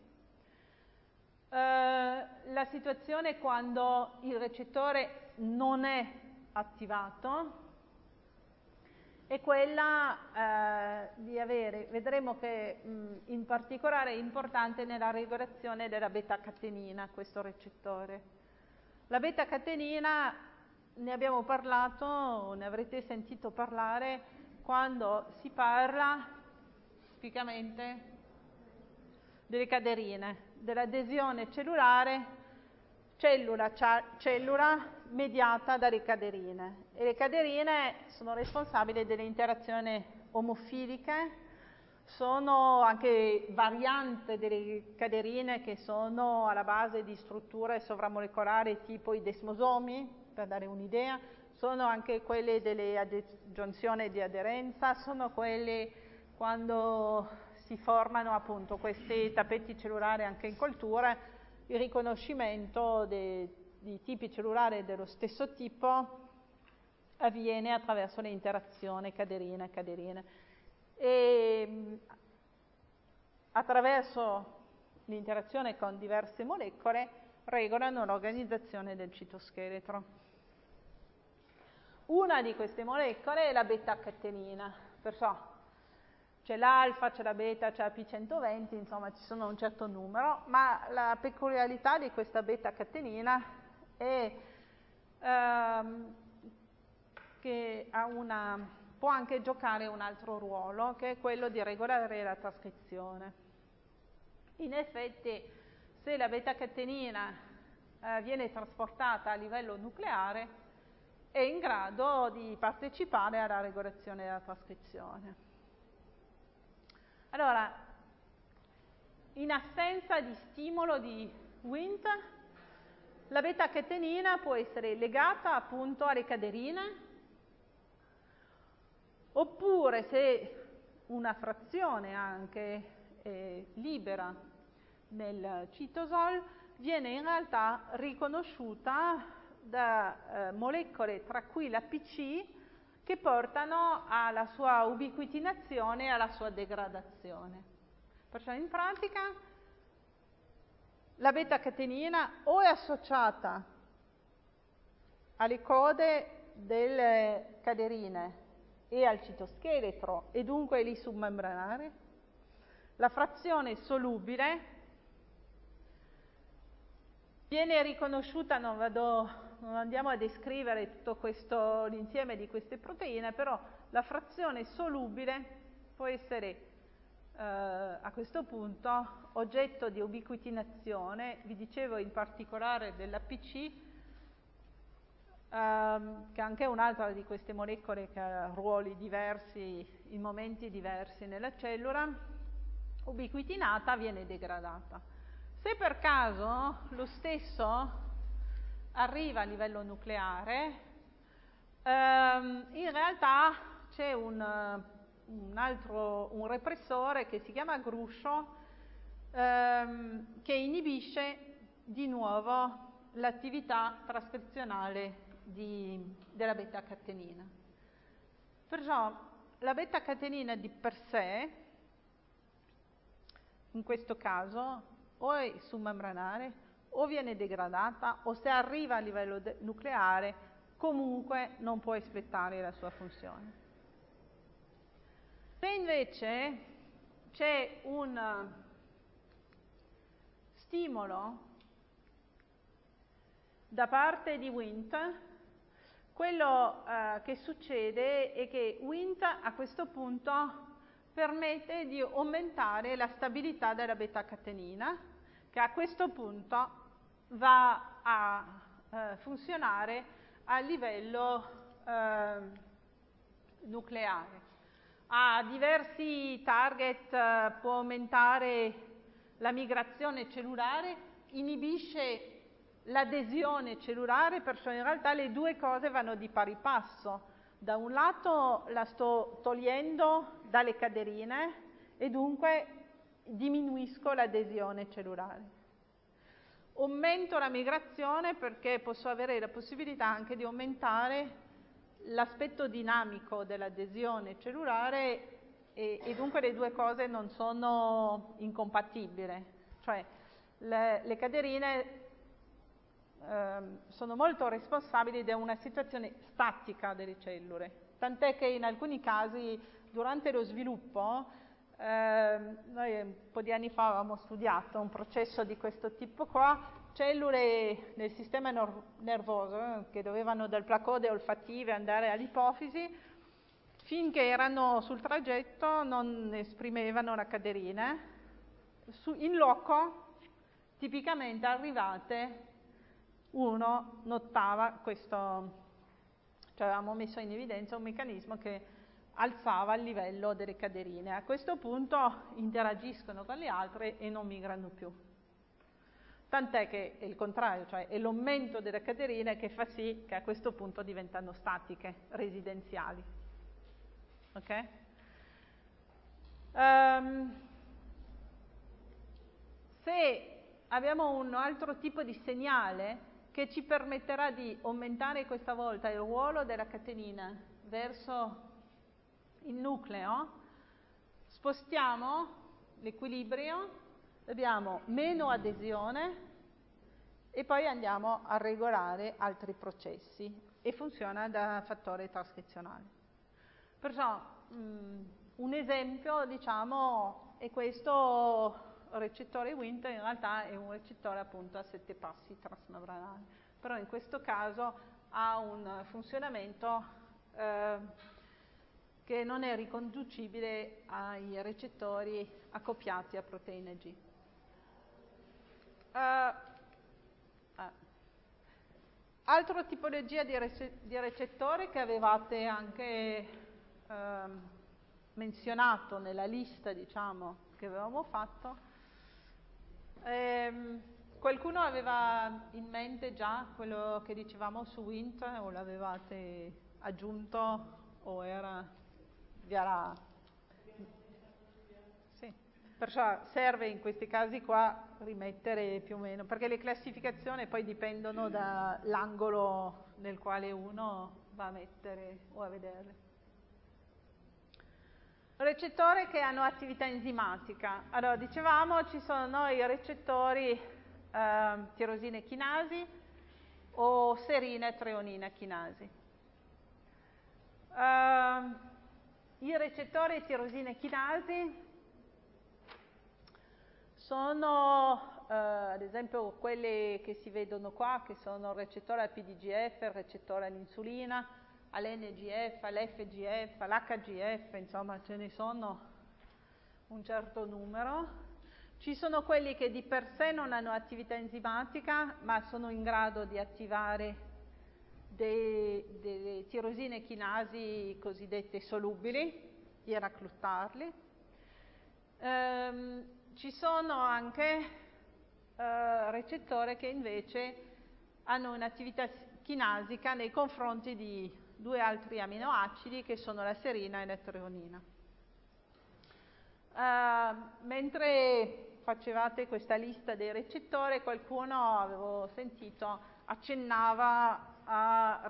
La situazione quando il recettore non è attivato è quella di avere, vedremo che in particolare è importante nella regolazione della beta-catenina questo recettore. La beta-catenina ne abbiamo parlato, ne avrete sentito parlare quando si parla tipicamente delle caderine, dell'adesione cellulare cellula-cellula mediata dalle caderine. E le caderine sono responsabili delle interazioni omofiliche, sono anche varianti delle caderine che sono alla base di strutture sovramolecolari tipo i desmosomi, per dare un'idea, sono anche quelle delle giunzioni di aderenza, sono quelle quando si formano appunto questi tappeti cellulari anche in coltura. Il riconoscimento di tipi cellulari dello stesso tipo avviene attraverso le interazioni caderine-caderine e attraverso l'interazione con diverse molecole regolano l'organizzazione del citoscheletro. Una di queste molecole è la beta-catenina, perciò c'è l'alfa, c'è la beta, c'è la P120, insomma ci sono un certo numero, ma la peculiarità di questa beta-catenina è che può anche giocare un altro ruolo, che è quello di regolare la trascrizione. In effetti, se la beta-catenina viene trasportata a livello nucleare, è in grado di partecipare alla regolazione della trascrizione. Allora, in assenza di stimolo di Wnt, la beta-catenina può essere legata appunto alle caderine, oppure se una frazione anche libera nel citosol, viene in realtà riconosciuta da molecole, tra cui la PC, che portano alla sua ubiquitinazione e alla sua degradazione. Perciò in pratica la beta-catenina o è associata alle code delle caderine e al citoscheletro e dunque è lì submembranare. La frazione solubile viene riconosciuta, non andiamo a descrivere tutto questo, l'insieme di queste proteine, però la frazione solubile può essere a questo punto oggetto di ubiquitinazione. Vi dicevo in particolare dell'APC, che anche è un'altra di queste molecole che ha ruoli diversi in momenti diversi nella cellula. Ubiquitinata, viene degradata. Se per caso lo stesso arriva a livello nucleare, in realtà c'è un repressore che si chiama gruscio, che inibisce di nuovo l'attività trascrizionale della beta-catenina. Perciò la beta-catenina di per sé, in questo caso, o è submembranare, o viene degradata, o se arriva a livello nucleare, comunque non può espletare la sua funzione. Se invece c'è un stimolo da parte di Wnt, quello che succede è che Wnt a questo punto permette di aumentare la stabilità della beta-catenina, che a questo punto va a funzionare a livello nucleare. Ha diversi target, può aumentare la migrazione cellulare, inibisce l'adesione cellulare, perciò in realtà le due cose vanno di pari passo. Da un lato la sto togliendo dalle caderine e dunque diminuisco l'adesione cellulare. Aumento la migrazione perché posso avere la possibilità anche di aumentare l'aspetto dinamico dell'adesione cellulare e dunque le due cose non sono incompatibili. Cioè le caderine sono molto responsabili di una situazione statica delle cellule, tant'è che in alcuni casi durante lo sviluppo, noi un po' di anni fa avevamo studiato un processo di questo tipo qua, cellule nel sistema nervoso che dovevano dal placode olfattive andare all'ipofisi, finché erano sul traghetto non esprimevano la caderina, in loco tipicamente arrivate uno notava questo, cioè avevamo messo in evidenza un meccanismo che alzava il livello delle caderine. A questo punto interagiscono con le altre e non migrano più. Tant'è che è il contrario, cioè è l'aumento delle caderine che fa sì che a questo punto diventano statiche, residenziali. Ok? Se abbiamo un altro tipo di segnale che ci permetterà di aumentare questa volta il ruolo della catenina verso il nucleo, spostiamo l'equilibrio, abbiamo meno adesione e poi andiamo a regolare altri processi e funziona da fattore trascrizionale. Perciò un esempio, diciamo, è questo recettore Wnt, in realtà è un recettore appunto a 7 passi transmembranali, però in questo caso ha un funzionamento che non è riconducibile ai recettori accoppiati a proteina G. Altra tipologia di recettori che avevate anche menzionato nella lista, diciamo, che avevamo fatto. Qualcuno aveva in mente già quello che dicevamo su Wnt, o l'avevate aggiunto, o vi era... Sì. Perciò serve in questi casi qua rimettere più o meno, perché le classificazioni poi dipendono dall'angolo nel quale uno va a mettere o a vedere. Recettori che hanno attività enzimatica. Allora, dicevamo ci sono i recettori tirosine chinasi o serine treonina chinasi. I recettori tirosine chinasi sono ad esempio quelli che si vedono qua, che sono il recettore al PDGF, il recettore all'insulina, all'NGF, all'FGF, all'HGF, insomma ce ne sono un certo numero. Ci sono quelli che di per sé non hanno attività enzimatica, ma sono in grado di attivare delle tirosine chinasi cosiddette solubili, di racluttarli. Ci sono anche recettori che invece hanno un'attività chinasica nei confronti di due altri aminoacidi che sono la serina e la treonina. Mentre facevate questa lista dei recettori, qualcuno, avevo sentito, accennava a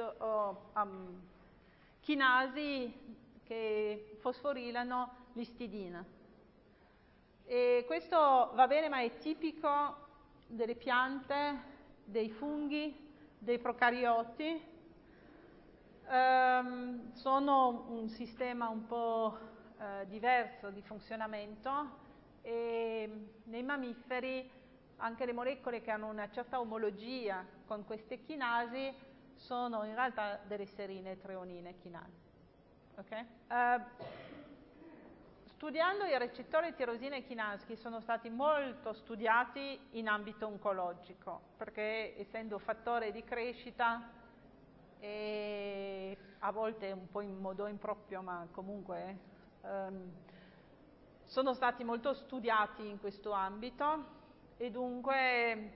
chinasi che fosforilano l'istidina. E questo va bene, ma è tipico delle piante, dei funghi, dei procarioti. Sono un sistema un po' diverso di funzionamento, e nei mammiferi anche le molecole che hanno una certa omologia con queste chinasi sono in realtà delle serine treonine chinasi. Okay? Studiando i recettori tirosine chinasi, che sono stati molto studiati in ambito oncologico, perché essendo fattore di crescita e a volte un po' in modo improprio, ma comunque sono stati molto studiati in questo ambito, e dunque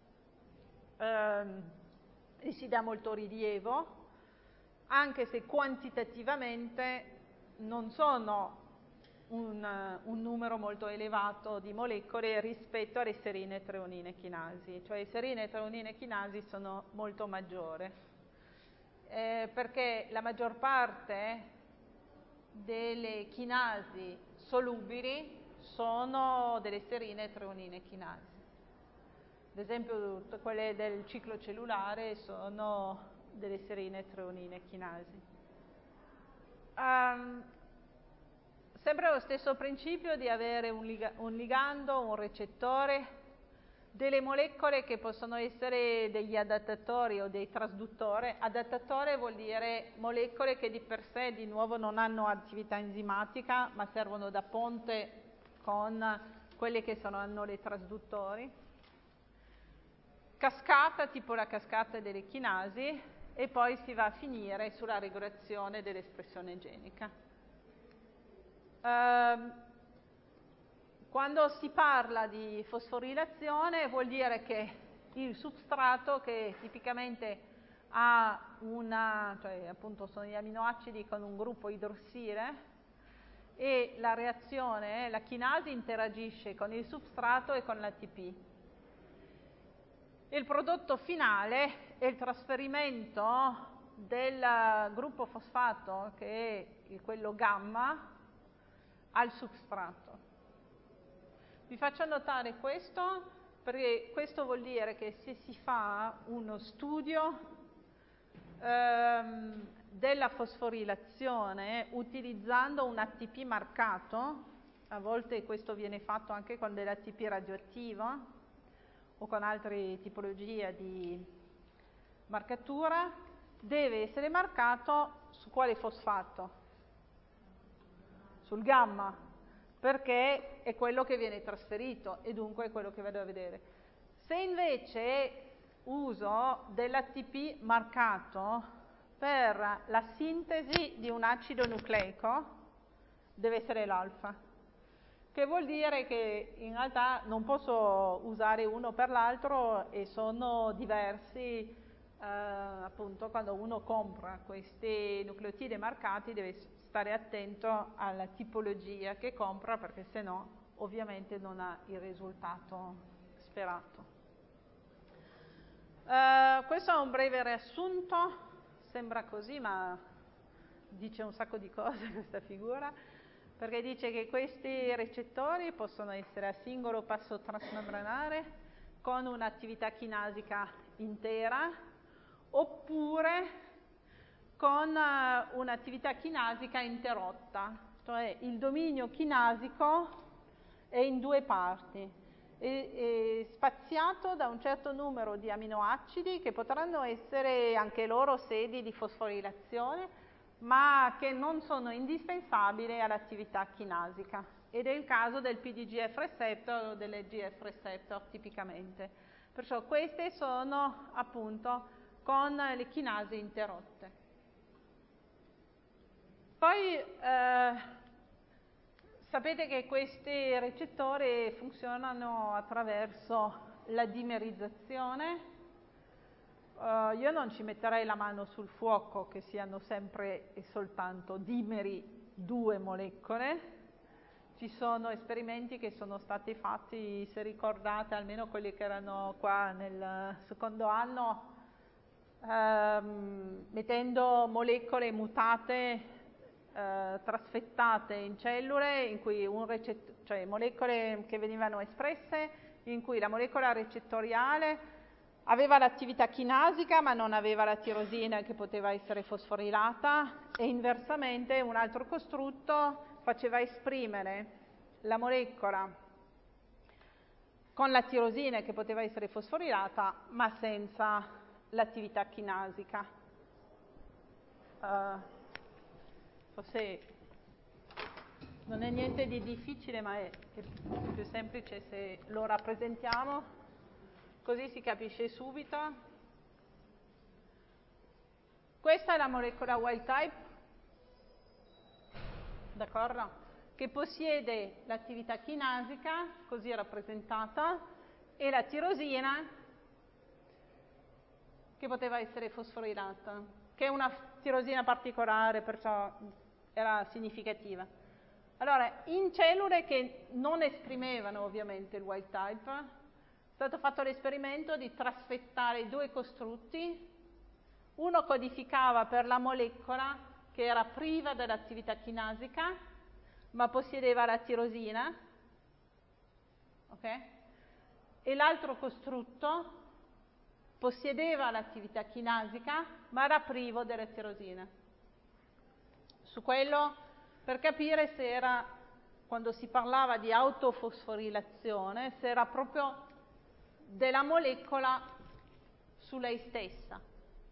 si dà molto rilievo, anche se quantitativamente non sono un numero molto elevato di molecole rispetto alle serine treonine chinasi, cioè serine treonine chinasi sono molto maggiori, perché la maggior parte delle chinasi solubili sono delle serine treonine chinasi. Ad esempio tutte quelle del ciclo cellulare sono delle serine treonine chinasi. Sempre lo stesso principio di avere un ligando, un recettore, delle molecole che possono essere degli adattatori o dei trasduttori. Adattatore vuol dire molecole che di per sé di nuovo non hanno attività enzimatica, ma servono da ponte con quelle che hanno le trasduttori. Cascata, tipo la cascata delle chinasi, e poi si va a finire sulla regolazione dell'espressione genica. Quando si parla di fosforilazione vuol dire che il substrato, che tipicamente ha cioè appunto sono gli aminoacidi con un gruppo idrossile, e la reazione, la chinasi interagisce con il substrato e con l'ATP. Il prodotto finale è il trasferimento del gruppo fosfato, che è quello gamma, al substrato. Vi faccio notare questo perché questo vuol dire che se si fa uno studio della fosforilazione utilizzando un ATP marcato, a volte questo viene fatto anche con dell'ATP radioattivo o con altre tipologie di marcatura, deve essere marcato su quale fosfato? Sul gamma, perché è quello che viene trasferito e dunque è quello che vado a vedere. Se invece uso dell'ATP marcato per la sintesi di un acido nucleico, deve essere l'alfa, che vuol dire che in realtà non posso usare uno per l'altro e sono diversi, appunto quando uno compra questi nucleotidi marcati deve stare attento alla tipologia che compra, perché se no ovviamente non ha il risultato sperato. Questo è un breve riassunto, sembra così ma dice un sacco di cose questa figura, perché dice che questi recettori possono essere a singolo passo transmembranare con un'attività chinasica intera oppure con un'attività chinasica interrotta, cioè il dominio chinasico è in due parti. È spaziato da un certo numero di aminoacidi che potranno essere anche loro sedi di fosforilazione, ma che non sono indispensabili all'attività chinasica. Ed è il caso del PDGF receptor o delle GF receptor tipicamente. Perciò queste sono appunto con le chinasi interrotte. Poi sapete che questi recettori funzionano attraverso la dimerizzazione. Io non ci metterei la mano sul fuoco che siano sempre e soltanto dimeri due molecole. Ci sono esperimenti che sono stati fatti, se ricordate, almeno quelli che erano qua nel secondo anno, mettendo molecole mutate trasfettate in cellule in cui cioè molecole che venivano espresse in cui la molecola recettoriale aveva l'attività chinasica ma non aveva la tirosina che poteva essere fosforilata, e inversamente un altro costrutto faceva esprimere la molecola con la tirosina che poteva essere fosforilata ma senza l'attività chinasica. Forse non è niente di difficile, ma è più semplice se lo rappresentiamo, così si capisce subito. Questa è la molecola wild type, d'accordo? Che possiede l'attività chinasica, così rappresentata, e la tirosina che poteva essere fosforilata, che è una tirosina particolare, perciò era significativa. Allora, in cellule che non esprimevano ovviamente il wild type, è stato fatto l'esperimento di trasfettare due costrutti. Uno codificava per la molecola che era priva dell'attività chinasica, ma possedeva la tirosina, ok? E l'altro costrutto possedeva l'attività chinasica, ma era privo della tirosina. Su quello, per capire se era, quando si parlava di autofosforilazione, se era proprio della molecola su lei stessa.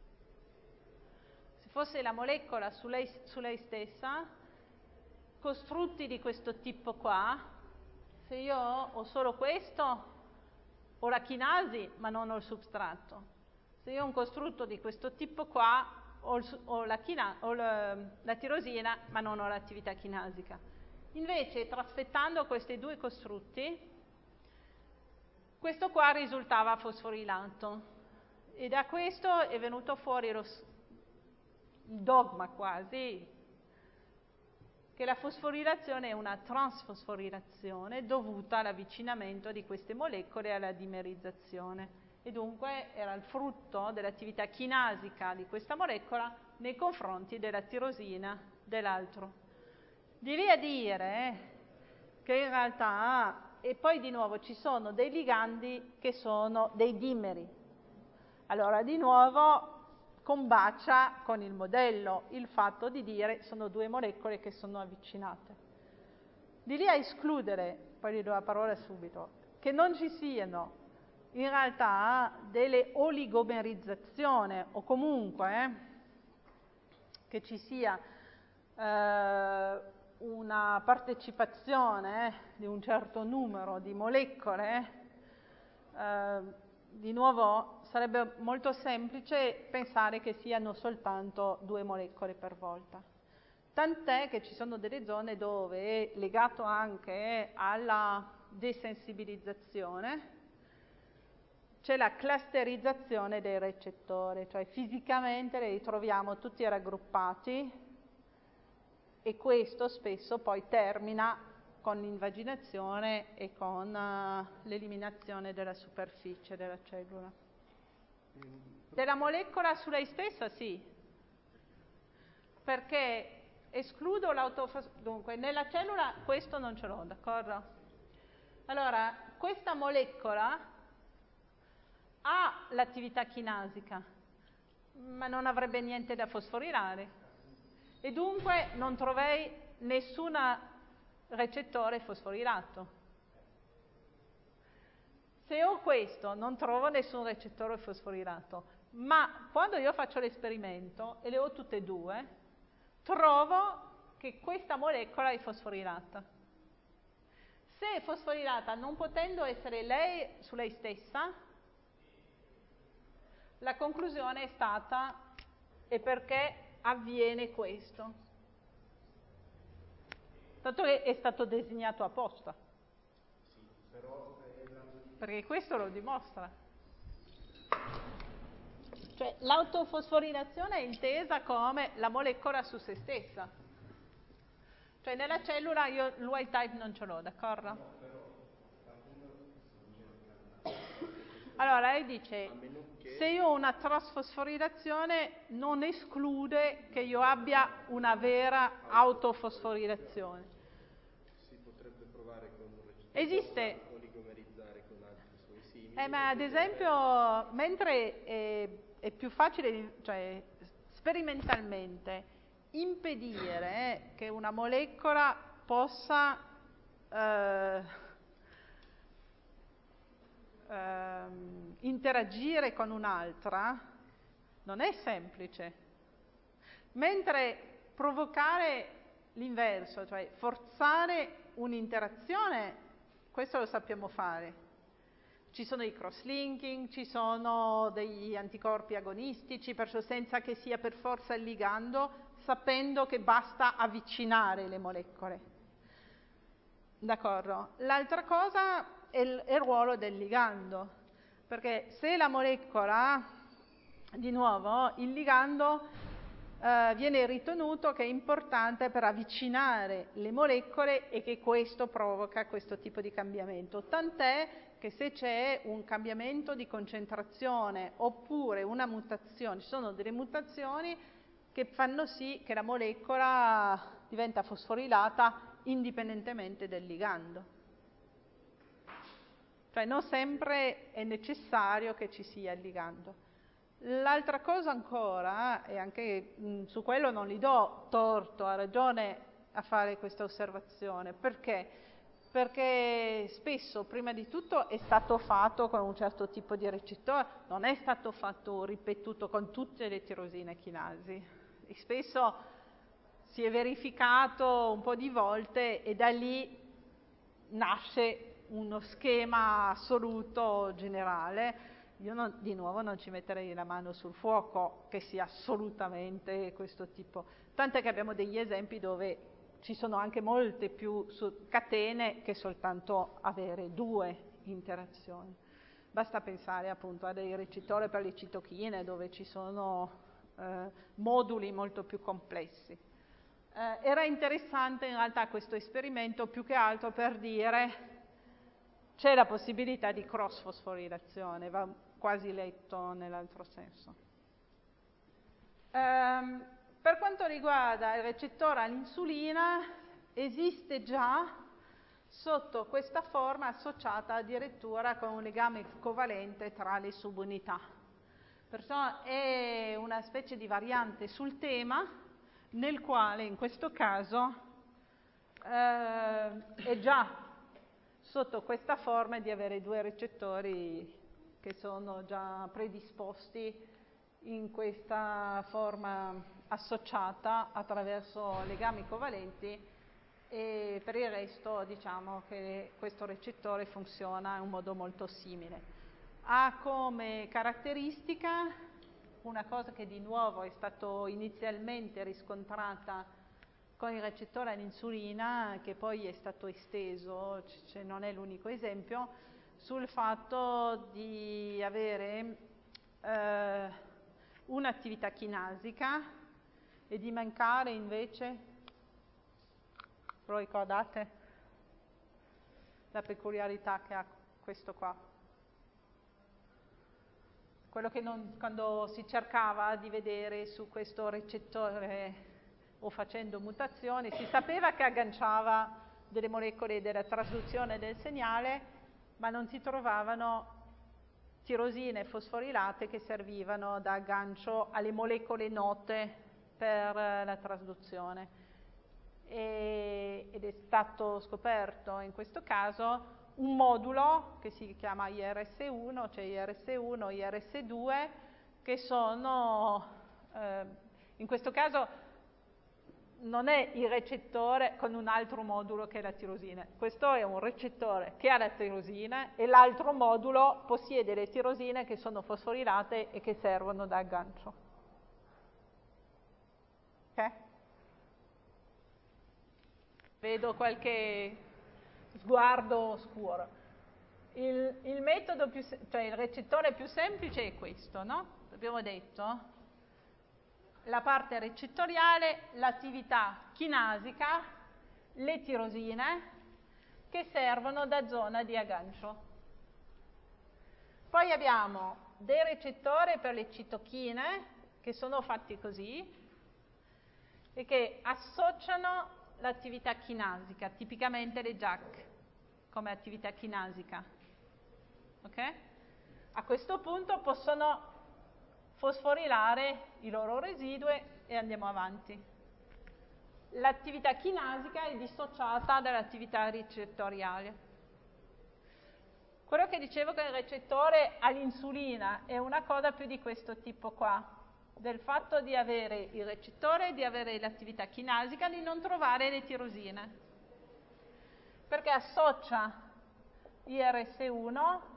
Se fosse la molecola su lei stessa, costrutti di questo tipo qua, se io ho solo questo, ho la chinasi ma non ho il substrato. Se io ho un costrutto di questo tipo qua, ho la tirosina ma non ho l'attività chinasica. Invece, trasfettando questi due costrutti, questo qua risultava fosforilato. E da questo è venuto fuori il dogma quasi che la fosforilazione è una trasfosforilazione dovuta all'avvicinamento di queste molecole alla dimerizzazione, e dunque era il frutto dell'attività chinasica di questa molecola nei confronti della tirosina dell'altro. Di lì a dire che in realtà, e poi di nuovo ci sono dei ligandi che sono dei dimeri. Allora di nuovo combacia con il modello il fatto di dire sono due molecole che sono avvicinate. Di lì a escludere, poi gli do la parola subito, che non ci siano in realtà delle oligomerizzazioni o comunque che ci sia una partecipazione di un certo numero di molecole di nuovo sarebbe molto semplice pensare che siano soltanto 2 molecole per volta. Tant'è che ci sono delle zone dove, legato anche alla desensibilizzazione, c'è la clusterizzazione dei recettori, cioè fisicamente li ritroviamo tutti raggruppati e questo spesso poi termina con l'invaginazione e con l'eliminazione della superficie della cellula. Della molecola su lei stessa sì, perché escludo dunque nella cellula questo non ce l'ho, d'accordo? Allora, questa molecola ha l'attività chinasica, ma non avrebbe niente da fosforilare e dunque non troverei nessun recettore fosforilato. Se ho questo non trovo nessun recettore fosforilato, ma quando io faccio l'esperimento e le ho tutte e due, trovo che questa molecola è fosforilata. Se è fosforilata, non potendo essere lei su lei stessa, la conclusione è stata è perché avviene questo. Tanto che è stato disegnato apposta. Perché questo lo dimostra. Cioè l'autofosforilazione è intesa come la molecola su se stessa. Cioè nella cellula io il wild type non ce l'ho, d'accordo? Allora lei dice, se io ho una trasfosforilazione non esclude che io abbia una vera autofosforilazione. Si potrebbe provare con un recettore esiste oligomerizzare con altri suoi simili. ma ad esempio, mentre è più facile, cioè sperimentalmente, impedire che una molecola possa interagire con un'altra, non è semplice. Mentre provocare l'inverso, cioè forzare un'interazione, questo lo sappiamo fare. Ci sono i cross-linking, ci sono degli anticorpi agonistici, perciò senza che sia per forza il ligando, sapendo che basta avvicinare le molecole. D'accordo? L'altra cosa è il ruolo del ligando, perché se la molecola, di nuovo, il ligando viene ritenuto che è importante per avvicinare le molecole e che questo provoca questo tipo di cambiamento. Tant'è che se c'è un cambiamento di concentrazione oppure una mutazione, ci sono delle mutazioni che fanno sì che la molecola diventa fosforilata indipendentemente del ligando. Cioè non sempre è necessario che ci sia il ligando. L'altra cosa ancora, e anche su quello non gli do torto, ha ragione a fare questa osservazione, perché? Perché spesso, prima di tutto, è stato fatto con un certo tipo di recettore, non è stato fatto ripetuto con tutte le tirosine chinasi. E spesso si è verificato un po' di volte e da lì nasce uno schema assoluto generale. Io di nuovo non ci metterei la mano sul fuoco che sia assolutamente questo tipo. Tant'è che abbiamo degli esempi dove ci sono anche molte più catene che soltanto avere 2 interazioni. Basta pensare appunto a dei recettori per le citochine dove ci sono moduli molto più complessi. Era interessante in realtà questo esperimento più che altro per dire c'è la possibilità di cross-fosforilazione, va quasi letto nell'altro senso. Per quanto riguarda il recettore all'insulina, esiste già sotto questa forma associata addirittura con un legame covalente tra le subunità. Perciò è una specie di variante sul tema nel quale in questo caso è già sotto questa forma di avere 2 recettori che sono già predisposti in questa forma associata attraverso legami covalenti e per il resto diciamo che questo recettore funziona in un modo molto simile. ha come caratteristica una cosa che di nuovo è stato inizialmente riscontrata con il recettore all'insulina, che poi è stato esteso, cioè non è l'unico esempio, sul fatto di avere un'attività chinasica e di mancare invece, lo ricordate? La peculiarità che ha questo qua. Quello che quando si cercava di vedere su questo recettore o facendo mutazioni, si sapeva che agganciava delle molecole della trasduzione del segnale, ma non si trovavano tirosine fosforilate che servivano da aggancio alle molecole note per la trasduzione. Ed è stato scoperto in questo caso un modulo che si chiama IRS1, cioè IRS1, IRS2, che sono, in questo caso non è il recettore con un altro modulo che è la tirosina. Questo è un recettore che ha la tirosina e l'altro modulo possiede le tirosine che sono fosforilate e che servono da aggancio. Ok? Vedo qualche sguardo scuro. Il metodo cioè il recettore più semplice è questo, no? Abbiamo detto la parte recettoriale, l'attività chinasica, le tirosine che servono da zona di aggancio. Poi abbiamo dei recettori per le citochine che sono fatti così e che associano l'attività chinasica, tipicamente le JAK come attività chinasica. Ok? A questo punto possono fosforilare i loro residui e andiamo avanti. L'attività chinasica è dissociata dall'attività recettoriale. Quello che dicevo che il recettore all'insulina è una cosa più di questo tipo qua, del fatto di avere il recettore, di avere l'attività chinasica, di non trovare le tirosine, perché associa IRS1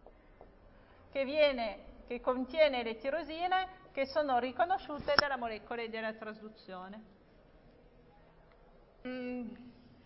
che contiene le tirosine che sono riconosciute dalle molecole della trasduzione. In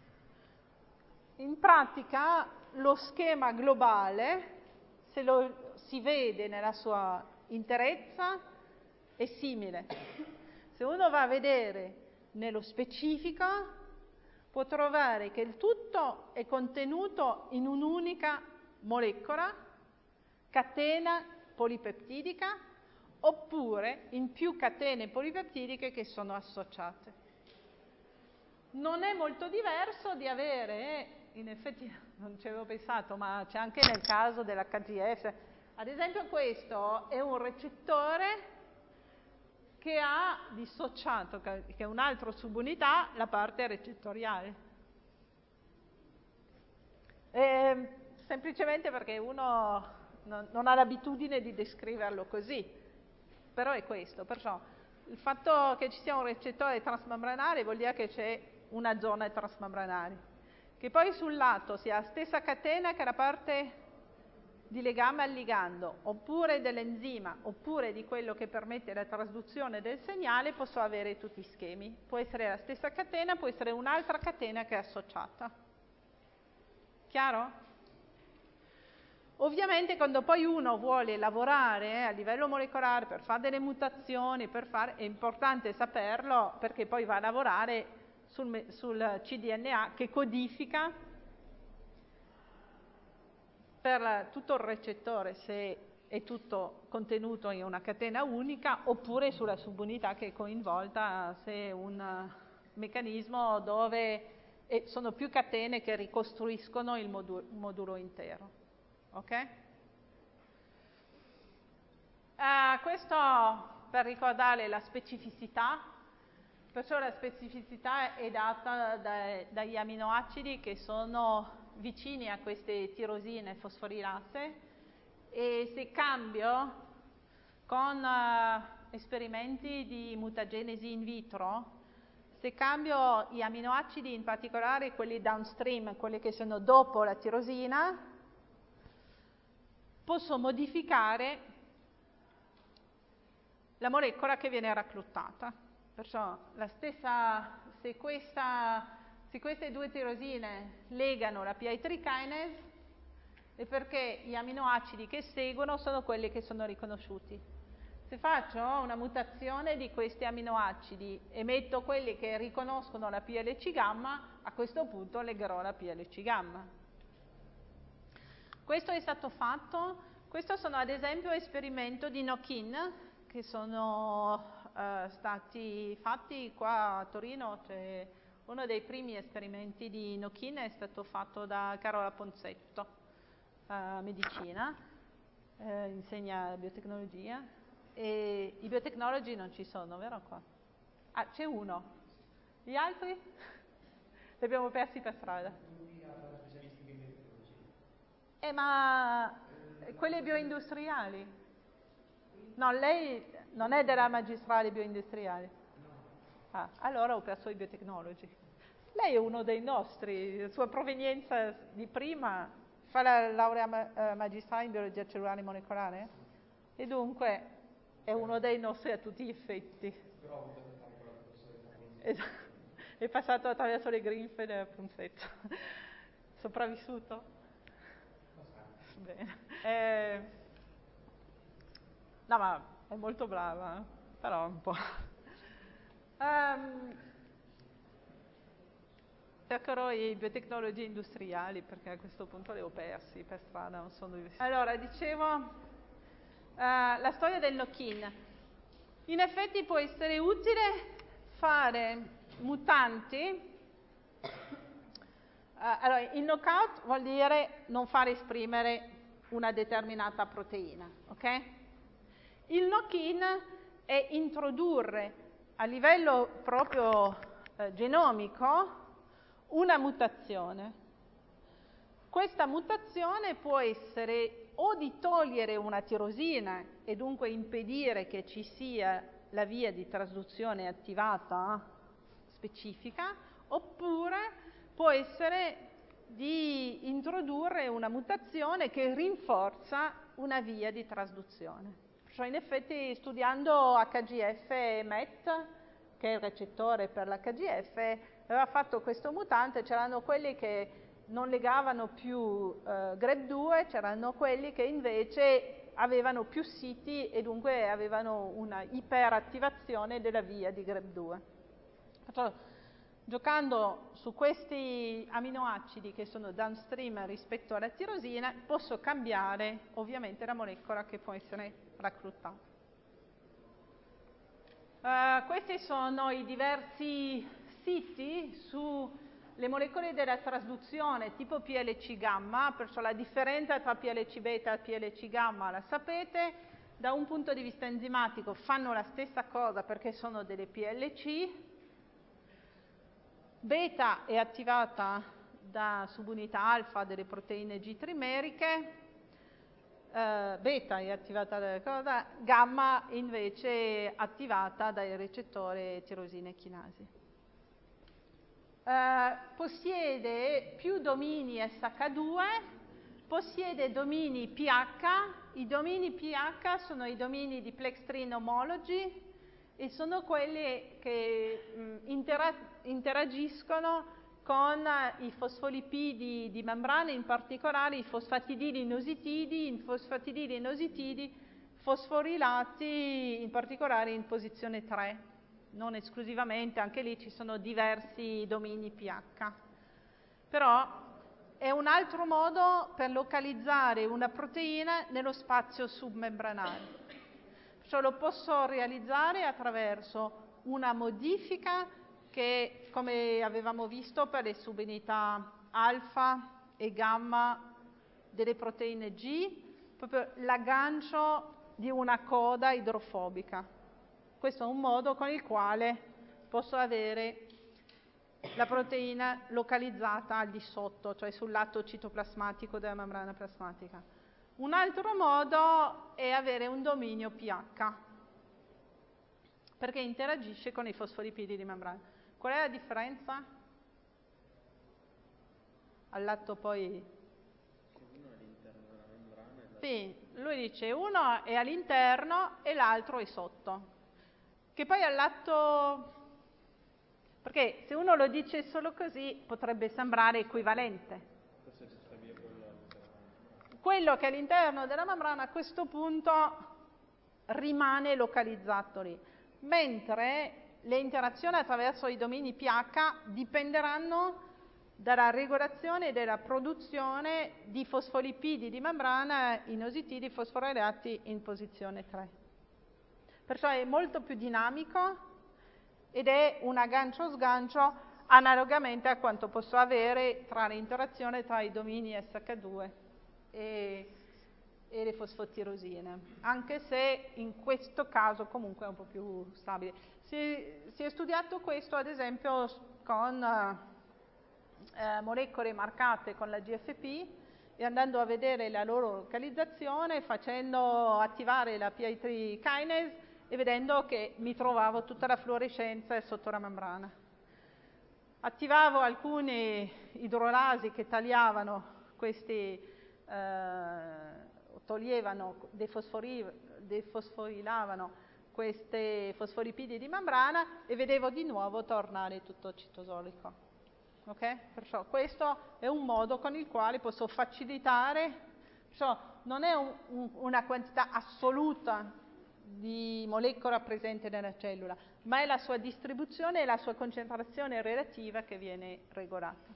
pratica lo schema globale, se lo si vede nella sua interezza, è simile. Se uno va a vedere nello specifico, può trovare che il tutto è contenuto in un'unica molecola, catena polipeptidica, oppure in più catene polipeptidiche che sono associate. Non è molto diverso di avere, in effetti non ci avevo pensato, ma c'è anche nel caso dell'HGF. Ad esempio questo è un recettore che ha dissociato, che è un'altra subunità, la parte recettoriale. Semplicemente perché uno non ha l'abitudine di descriverlo così, però è questo. Perciò il fatto che ci sia un recettore transmembranare vuol dire che c'è una zona transmembranare, che poi sul lato sia la stessa catena che la parte di legame al ligando, oppure dell'enzima, oppure di quello che permette la trasduzione del segnale, posso avere tutti i schemi. Può essere la stessa catena, può essere un'altra catena che è associata. Chiaro? Ovviamente quando poi uno vuole lavorare a livello molecolare per fare delle mutazioni, è importante saperlo, perché poi va a lavorare sul cDNA che codifica per tutto il recettore, se è tutto contenuto in una catena unica, oppure sulla subunità che è coinvolta, se è un meccanismo dove sono più catene che ricostruiscono il modulo intero. Ok? Questo per ricordare la specificità, perciò la specificità è data dagli aminoacidi che sono vicini a queste tirosine fosforilate, e se cambio con esperimenti di mutagenesi in vitro, se cambio gli aminoacidi, in particolare quelli downstream, quelli che sono dopo la tirosina, posso modificare la molecola che viene raccruttata. Perciò la stessa, se queste due tirosine legano la PI3 kinase, è perché gli aminoacidi che seguono sono quelli che sono riconosciuti. Se faccio una mutazione di questi aminoacidi e metto quelli che riconoscono la PLC gamma, a questo punto legherò la PLC gamma. Questo è stato fatto, questo sono ad esempio esperimenti di knock-in che sono stati fatti qua a Torino. C'è uno dei primi esperimenti di knock-in è stato fatto da Carola Ponzetto, medicina, insegna biotecnologia, e i biotecnologi non ci sono, vero qua? Ah, c'è uno. Gli altri? Li abbiamo persi per strada. Ma quelle bioindustriali? No, lei non è della magistrale bioindustriale. Ah, allora ho perso i biotecnologi. Lei è uno dei nostri, la sua provenienza di prima, fa la laurea magistrale in biologia cellulare e molecolare e dunque è uno dei nostri a tutti gli effetti. Esatto. È passato attraverso le grinfe del Ponzetto. Sopravvissuto? Bene. No, ma è molto brava, però un po'. Cercherò i biotecnologi industriali perché a questo punto li ho persi per strada, non sono dove. Allora, dicevo, la storia del knock-in. In effetti può essere utile fare mutanti. Allora, il knockout vuol dire non fare esprimere una determinata proteina, ok? Il knock-in è introdurre a livello proprio genomico una mutazione. Questa mutazione può essere o di togliere una tirosina e dunque impedire che ci sia la via di trasduzione attivata specifica, oppure può essere di introdurre una mutazione che rinforza una via di trasduzione. Cioè, in effetti, studiando HGF e MET, che è il recettore per l'HGF, aveva fatto questo mutante. C'erano quelli che non legavano più GREB2, c'erano quelli che invece avevano più siti e dunque avevano una iperattivazione della via di GREB2. Perciò, giocando su questi aminoacidi che sono downstream rispetto alla tirosina, posso cambiare ovviamente la molecola che può essere raccruttata. Questi sono i diversi siti sulle molecole della trasduzione tipo PLC gamma, perciò la differenza tra PLC beta e PLC gamma la sapete. Da un punto di vista enzimatico fanno la stessa cosa perché sono delle PLC. Beta è attivata da subunità alfa delle proteine G trimeriche, beta è attivata da cosa, gamma invece è attivata dal recettore tirosina chinasi. Possiede più domini SH2, possiede domini pH. I domini pH sono i domini di plextrin homology e sono quelli che interagiscono con i fosfolipidi di membrana, in particolare i fosfatidili inositidi, fosforilati in particolare in posizione 3, non esclusivamente, anche lì ci sono diversi domini pH. Però è un altro modo per localizzare una proteina nello spazio submembranale. Cioè lo posso realizzare attraverso una modifica che, come avevamo visto per le subunità alfa e gamma delle proteine G, proprio l'aggancio di una coda idrofobica. Questo è un modo con il quale posso avere la proteina localizzata al di sotto, cioè sul lato citoplasmatico della membrana plasmatica. Un altro modo è avere un dominio pH, perché interagisce con i fosfolipidi di membrana. Qual è la differenza? Al lato poi... Uno è all'interno della membrana e Sì, lui dice uno è all'interno e l'altro è sotto. Che poi all'atto... Perché se uno lo dice solo così potrebbe sembrare equivalente. Quello che è all'interno della membrana a questo punto rimane localizzato lì, mentre le interazioni attraverso i domini pH dipenderanno dalla regolazione e della produzione di fosfolipidi di membrana inositidi fosforilati in posizione 3. Perciò è molto più dinamico ed è un aggancio-sgancio analogamente a quanto posso avere tra l'interazione tra i domini SH2 e le fosfotirosine, anche se in questo caso comunque è un po' più stabile. Si è studiato questo ad esempio con molecole marcate con la GFP e andando a vedere la loro localizzazione, facendo attivare la PI3 kinase e vedendo che mi trovavo tutta la fluorescenza sotto la membrana. Attivavo alcune idrolasi che tagliavano questi, toglievano, defosforilavano questi fosfolipidi di membrana e vedevo di nuovo tornare tutto citosolico. Okay? Perciò questo è un modo con il quale posso facilitare, perciò non è una quantità assoluta di molecola presente nella cellula, ma è la sua distribuzione e la sua concentrazione relativa che viene regolata.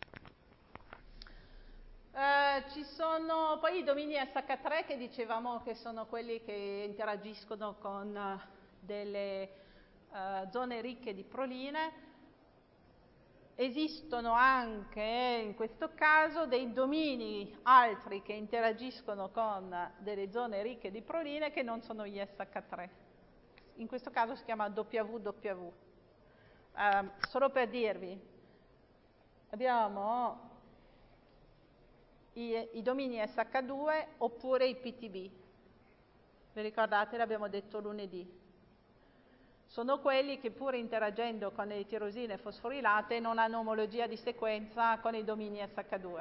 Ci sono poi i domini SH3 che dicevamo che sono quelli che interagiscono con delle zone ricche di proline. Esistono anche in questo caso dei domini altri che interagiscono con delle zone ricche di proline che non sono gli SH3. In questo caso si chiama WW. Solo per dirvi, abbiamo i domini SH2 oppure i PTB. Vi ricordate? L'abbiamo detto lunedì. Sono quelli che pur interagendo con le tirosine fosforilate non hanno omologia di sequenza con i domini SH2.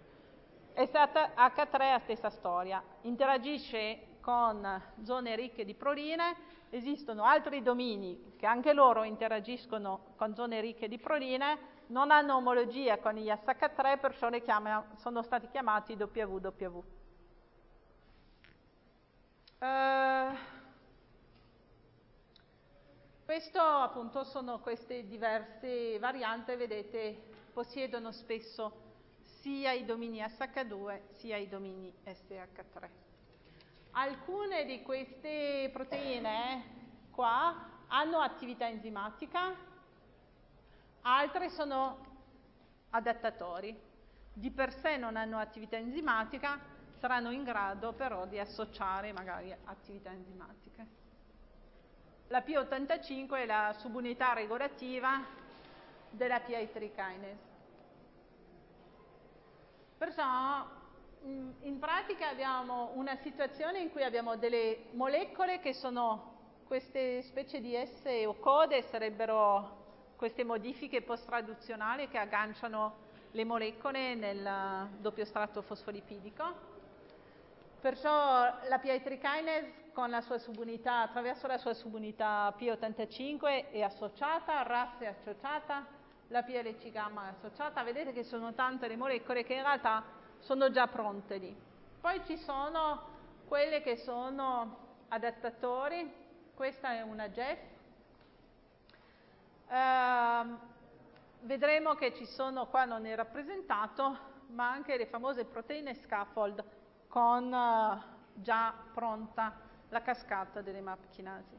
SH3 è la stessa storia, interagisce con zone ricche di proline, esistono altri domini che anche loro interagiscono con zone ricche di proline, non hanno omologia con gli SH3, perciò sono stati chiamati WW. Questo appunto sono queste diverse varianti, vedete, possiedono spesso sia i domini SH2 sia i domini SH3. Alcune di queste proteine qua hanno attività enzimatica, altre sono adattatori. Di per sé non hanno attività enzimatica, saranno in grado però di associare magari attività enzimatiche. La P85 è la subunità regolativa della PI3 kinase. Perciò in pratica abbiamo una situazione in cui abbiamo delle molecole che sono queste specie di S o code, sarebbero queste modifiche post-traduzionali che agganciano le molecole nel doppio strato fosfolipidico. Perciò la PI3 kinase con la sua subunità, attraverso la sua subunità P85 è associata, RAS è associata, la PLC gamma è associata. Vedete che sono tante le molecole che in realtà sono già pronte lì. Poi ci sono quelle che sono adattatori, questa è una GEF. Vedremo che ci sono, qua non è rappresentato, ma anche le famose proteine scaffold con già pronta la cascata delle MAP chinasi.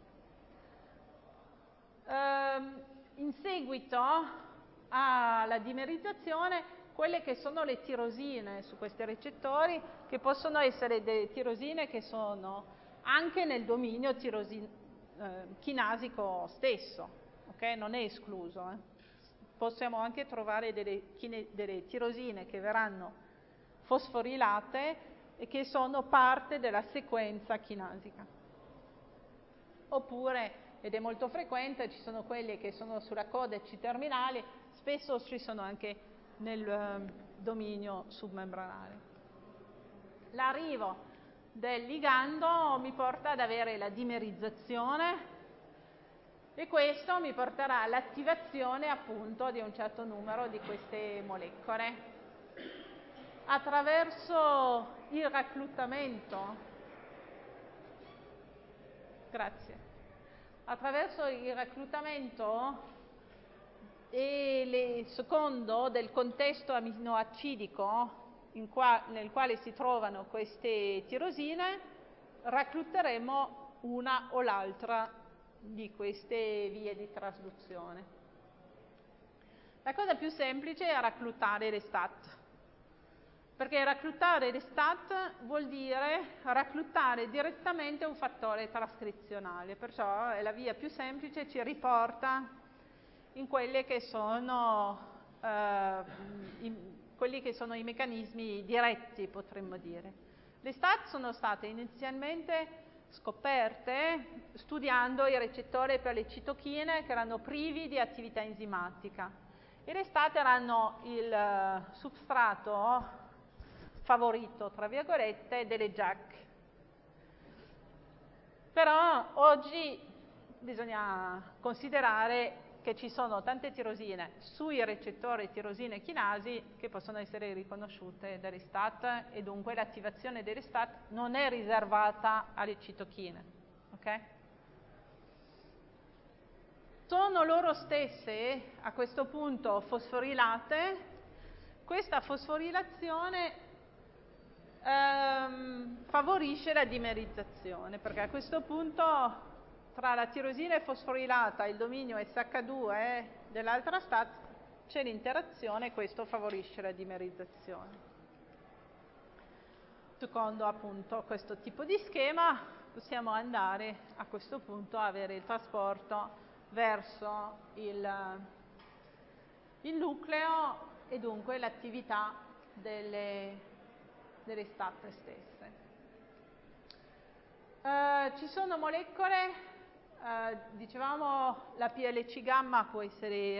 In seguito alla dimerizzazione, quelle che sono le tirosine su questi recettori, che possono essere delle tirosine che sono anche nel dominio chinasico stesso, okay? Non è escluso. Possiamo anche trovare delle tirosine che verranno fosforilate e che sono parte della sequenza chinasica. Oppure, ed è molto frequente, ci sono quelle che sono sulla coda C-terminale, spesso ci sono anche nel dominio submembranale. L'arrivo del ligando mi porta ad avere la dimerizzazione e questo mi porterà all'attivazione appunto di un certo numero di queste molecole. Attraverso il reclutamento, e secondo del contesto aminoacidico nel quale si trovano queste tirosine, recluteremo una o l'altra di queste vie di trasduzione. La cosa più semplice è reclutare le STAT, perché reclutare le STAT vuol dire reclutare direttamente un fattore trascrizionale, perciò è la via più semplice, ci riporta in quelli che sono i meccanismi diretti, potremmo dire. Le STAT sono state inizialmente scoperte studiando i recettori per le citochine che erano privi di attività enzimatica e le STAT erano il substrato favorito, tra virgolette, delle JAK. Però oggi bisogna considerare che ci sono tante tirosine sui recettori tirosine chinasi che possono essere riconosciute dalle STAT e dunque l'attivazione delle STAT non è riservata alle citochine. Okay? Sono loro stesse a questo punto fosforilate. Questa fosforilazione favorisce la dimerizzazione, perché a questo punto tra la tirosina fosforilata e il dominio SH2 dell'altra STAT c'è l'interazione e questo favorisce la dimerizzazione. Secondo appunto questo tipo di schema possiamo andare a questo punto a avere il trasporto verso il nucleo e dunque l'attività delle STAT stesse. Ci sono molecole, dicevamo la PLC gamma può essere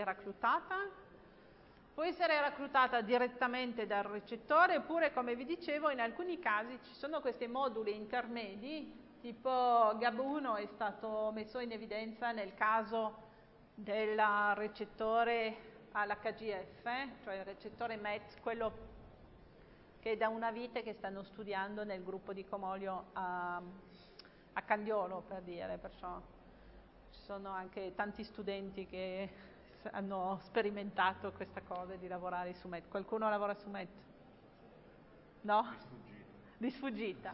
reclutata direttamente dal recettore oppure, come vi dicevo, in alcuni casi ci sono questi moduli intermedi, tipo GAB1 è stato messo in evidenza nel caso del recettore all'HGF, cioè il recettore MET, quello che è da una vite che stanno studiando nel gruppo di Comolio a Candiolo, per dire, perciò ci sono anche tanti studenti che hanno sperimentato questa cosa di lavorare su MET. Qualcuno lavora su MET? No? Di sfuggita.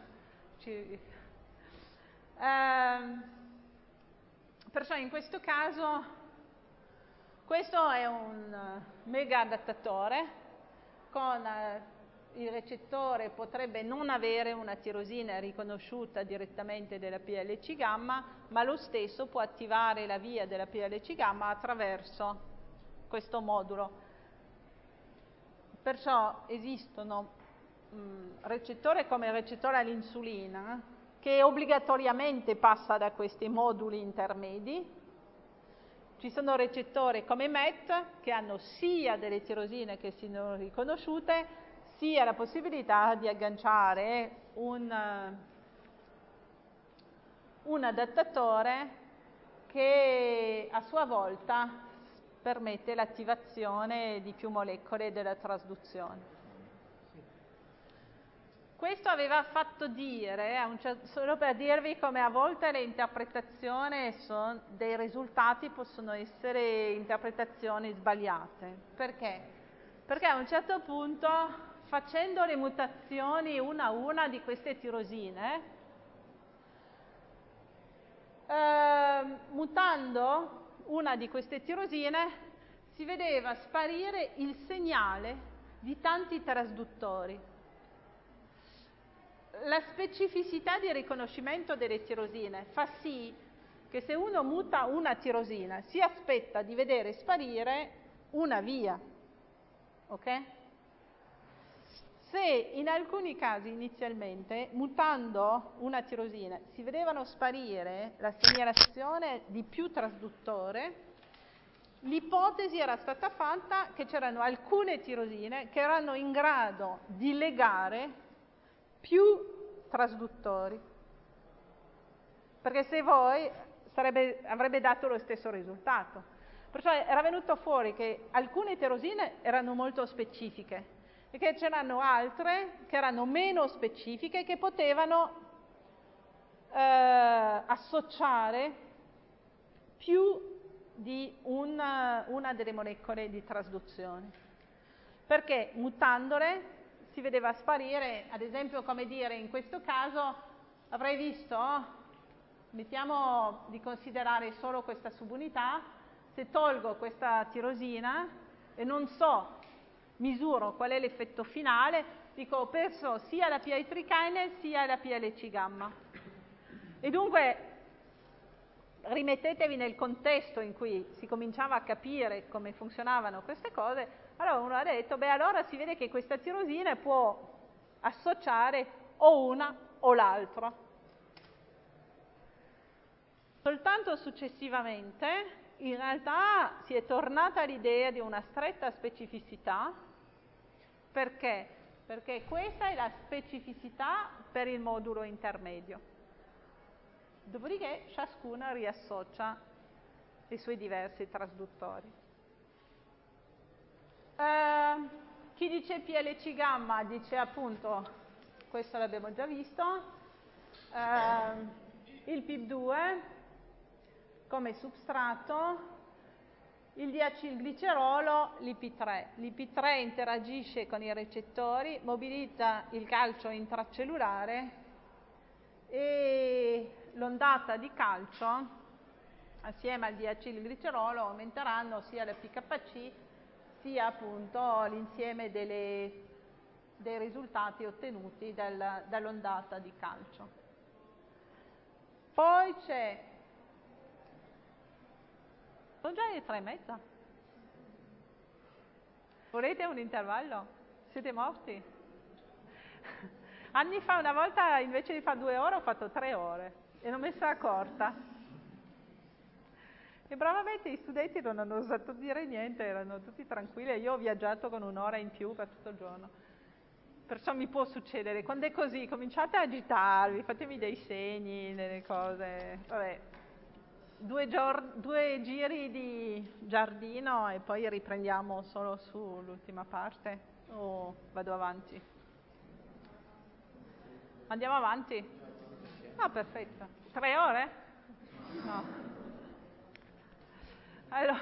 Perciò in questo caso questo è un mega adattatore con il recettore potrebbe non avere una tirosina riconosciuta direttamente della PLC gamma, ma lo stesso può attivare la via della PLC gamma attraverso questo modulo. Perciò esistono recettori come il recettore all'insulina che obbligatoriamente passa da questi moduli intermedi. Ci sono recettori come MET che hanno sia delle tirosine che siano riconosciute, sia la possibilità di agganciare un adattatore che a sua volta permette l'attivazione di più molecole della trasduzione. Questo aveva fatto dire, solo per dirvi come a volte le interpretazioni dei risultati possono essere interpretazioni sbagliate. Perché? Perché a un certo punto, facendo le mutazioni una a una di queste tirosine, mutando una di queste tirosine, si vedeva sparire il segnale di tanti trasduttori. La specificità di riconoscimento delle tirosine fa sì che se uno muta una tirosina si aspetta di vedere sparire una via, ok? Se in alcuni casi inizialmente, mutando una tirosina, si vedevano sparire la segnalazione di più trasduttore, l'ipotesi era stata fatta che c'erano alcune tirosine che erano in grado di legare più trasduttori. Perché se voi avrebbe dato lo stesso risultato. Perciò era venuto fuori che alcune tirosine erano molto specifiche e che c'erano altre che erano meno specifiche che potevano associare più di una delle molecole di trasduzione. Perché mutandole si vedeva sparire, ad esempio, come dire, in questo caso avrei visto, mettiamo di considerare solo questa subunità, se tolgo questa tirosina e non so, misuro qual è l'effetto finale, dico ho perso sia la PI3 kinase sia la PLC gamma. E dunque rimettetevi nel contesto in cui si cominciava a capire come funzionavano queste cose. Allora uno ha detto, beh allora si vede che questa tirosina può associare o una o l'altra. Soltanto successivamente in realtà si è tornata all'idea di una stretta specificità. Perché? Perché questa è la specificità per il modulo intermedio. Dopodiché ciascuna riassocia i suoi diversi trasduttori. Chi dice PLC gamma dice appunto, questo l'abbiamo già visto, il PIP2 come substrato, il diacilglicerolo, l'IP3. L'IP3 interagisce con i recettori, mobilizza il calcio intracellulare e l'ondata di calcio assieme al diacilglicerolo aumenteranno sia la PKC sia appunto l'insieme dei risultati ottenuti dall'ondata di calcio. Poi c'è, sono già le 3:30. Volete un intervallo? Siete morti? Anni fa, una volta, invece di fare 2 ore, ho fatto 3 ore e non me ne sono accorta. E bravamente i studenti non hanno osato dire niente, erano tutti tranquilli. Io ho viaggiato con 1 ora in più per tutto il giorno. Perciò mi può succedere. Quando è così, cominciate a agitarvi, fatemi dei segni, delle cose. Vabbè, 2 giri di giardino e poi riprendiamo solo sull'ultima parte. O vado avanti? Andiamo avanti? Ah, perfetto. 3 ore? No. Allora,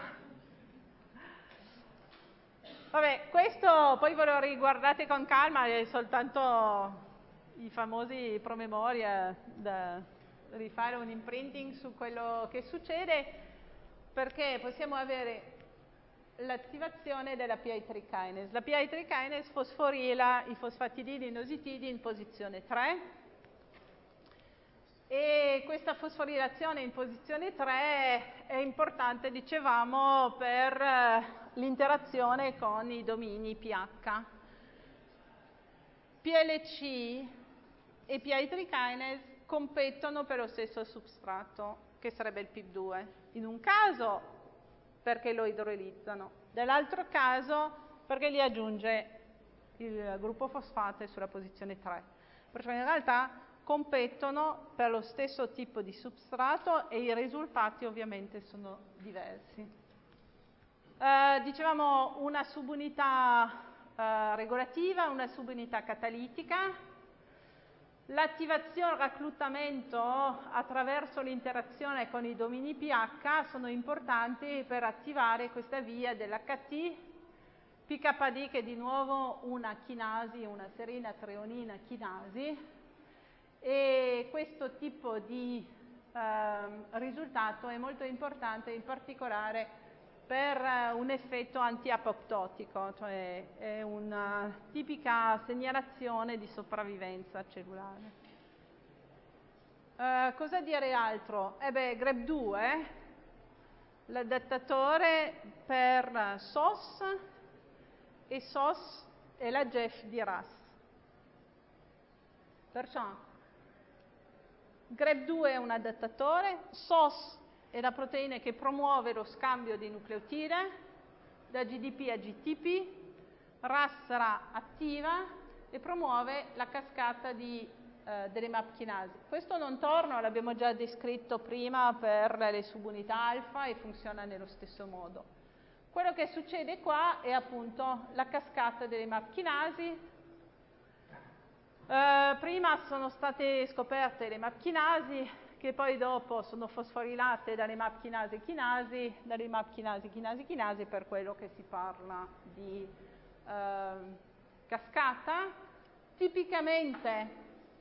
vabbè, questo poi ve lo riguardate con calma, è soltanto i famosi promemoria da rifare un imprinting su quello che succede, perché possiamo avere l'attivazione della PI3 kinase. La PI3 kinase fosforila i fosfatidini inositidi in posizione 3 e questa fosforilazione in posizione 3 è importante, dicevamo, per l'interazione con i domini pH. PLC e PI3 kinase competono per lo stesso substrato, che sarebbe il PIP2. In un caso perché lo idrolizzano, nell'altro caso perché gli aggiunge il gruppo fosfato sulla posizione 3. Perciò in realtà competono per lo stesso tipo di substrato e i risultati ovviamente sono diversi. Dicevamo una subunità regolativa, una subunità catalitica. L'attivazione e il reclutamento attraverso l'interazione con i domini pH sono importanti per attivare questa via dell'HT, PKD che è di nuovo una chinasi, una serina treonina chinasi, e questo tipo di risultato è molto importante in particolare per un effetto antiapoptotico, cioè è una tipica segnalazione di sopravvivenza cellulare. Cosa dire altro? GREB2, l'adattatore per SOS e SOS è la GEF di RAS. Perciò GREB2 è un adattatore, SOS è la proteina che promuove lo scambio di nucleotide da GDP a GTP, RAS sarà attiva e promuove la cascata di delle MAP chinasi. Questo non torna, l'abbiamo già descritto prima per le subunità alfa e funziona nello stesso modo. Quello che succede qua è appunto la cascata delle MAP chinasi. Prima sono state scoperte le MAP chinasi, che poi dopo sono fosforilate dalle MAP chinasi, dalle MAP chinasi, per quello che si parla di cascata. Tipicamente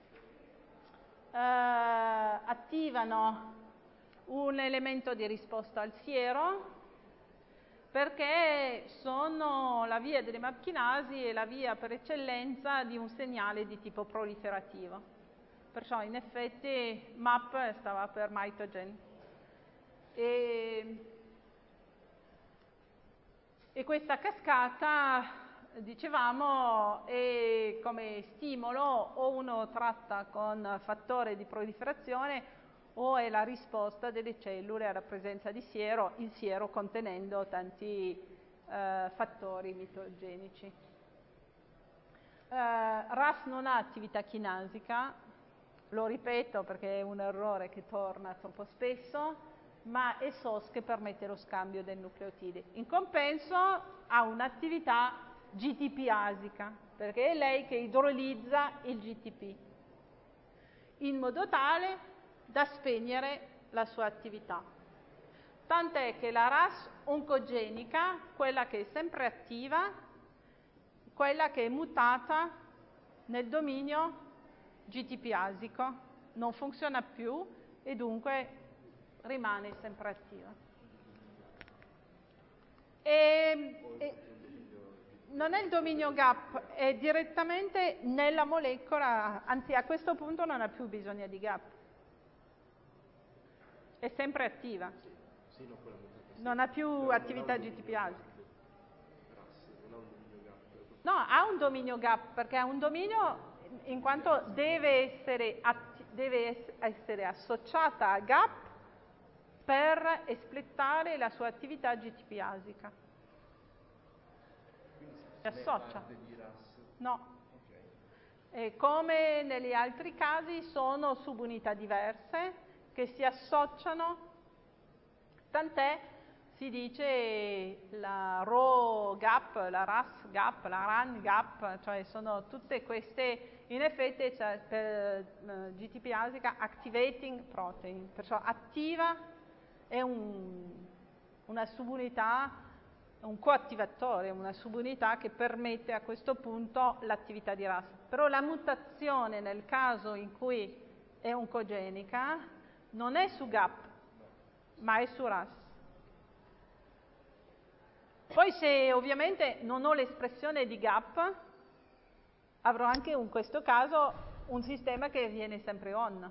attivano un elemento di risposta al siero, perché sono la via delle MAP chinasi e la via per eccellenza di un segnale di tipo proliferativo. Perciò in effetti MAP stava per mitogen. E questa cascata, dicevamo, è come stimolo, o uno tratta con fattore di proliferazione o è la risposta delle cellule alla presenza di siero, il siero contenendo tanti fattori mitogenici. RAS non ha attività chinasica, lo ripeto perché è un errore che torna troppo spesso, ma è SOS che permette lo scambio del nucleotide. In compenso ha un'attività GTP-asica, perché è lei che idrolizza il GTP, in modo tale da spegnere la sua attività. Tant'è che la RAS oncogenica, quella che è sempre attiva, quella che è mutata nel dominio GTP-asico, non funziona più e dunque rimane sempre attiva. Non è il dominio GAP, è direttamente nella molecola, anzi a questo punto non ha più bisogno di GAP. È sempre attiva, non ha più attività GTP-asica. No, ha un dominio GAP, perché ha un dominio in quanto deve essere associata a GAP per espletare la sua attività GTP-asica. Si associa? No. E come negli altri casi sono subunità diverse che si associano, tant'è si dice la RO gap, la RAS gap, la RAN gap, cioè sono tutte queste, in effetti cioè, per GTP-asica activating protein, perciò attiva è una subunità, un coattivatore, una subunità che permette a questo punto l'attività di RAS. Però la mutazione nel caso in cui è oncogenica non è su GAP, ma è su RAS. Poi se ovviamente non ho l'espressione di GAP, avrò anche in questo caso un sistema che viene sempre on.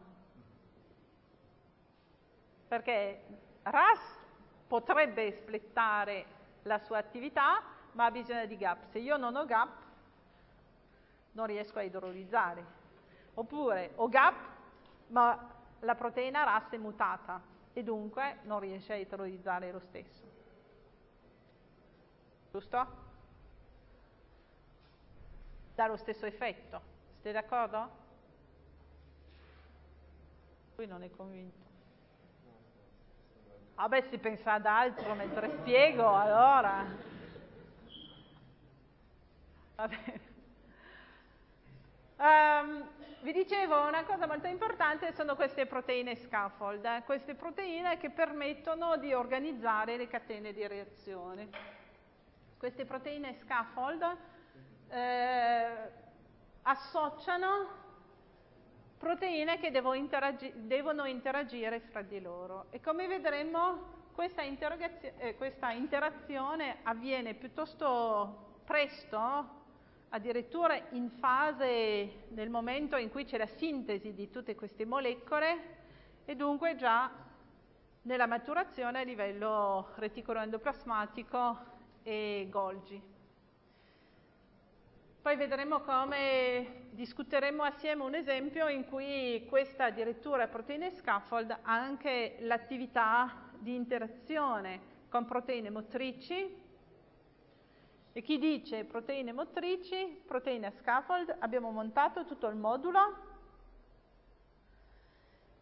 Perché RAS potrebbe espletare la sua attività, ma ha bisogno di GAP. Se io non ho GAP, non riesco a idrolizzare. Oppure ho GAP, ma la proteina RAS è mutata e dunque non riesce a idrolizzare lo stesso. Giusto? Dà lo stesso effetto. Siete d'accordo? Lui non è convinto. Vabbè, si pensa ad altro mentre spiego, allora. Va bene. Vi dicevo, una cosa molto importante sono queste proteine scaffold, queste proteine che permettono di organizzare le catene di reazione. Queste proteine scaffold associano proteine che devono interagire fra di loro e come vedremo questa interazione avviene piuttosto presto, addirittura in fase nel momento in cui c'è la sintesi di tutte queste molecole e dunque già nella maturazione a livello reticolo endoplasmatico e Golgi. Poi vedremo come discuteremo assieme un esempio in cui questa addirittura proteine scaffold ha anche l'attività di interazione con proteine motrici. E chi dice proteine motrici, proteine scaffold, abbiamo montato tutto il modulo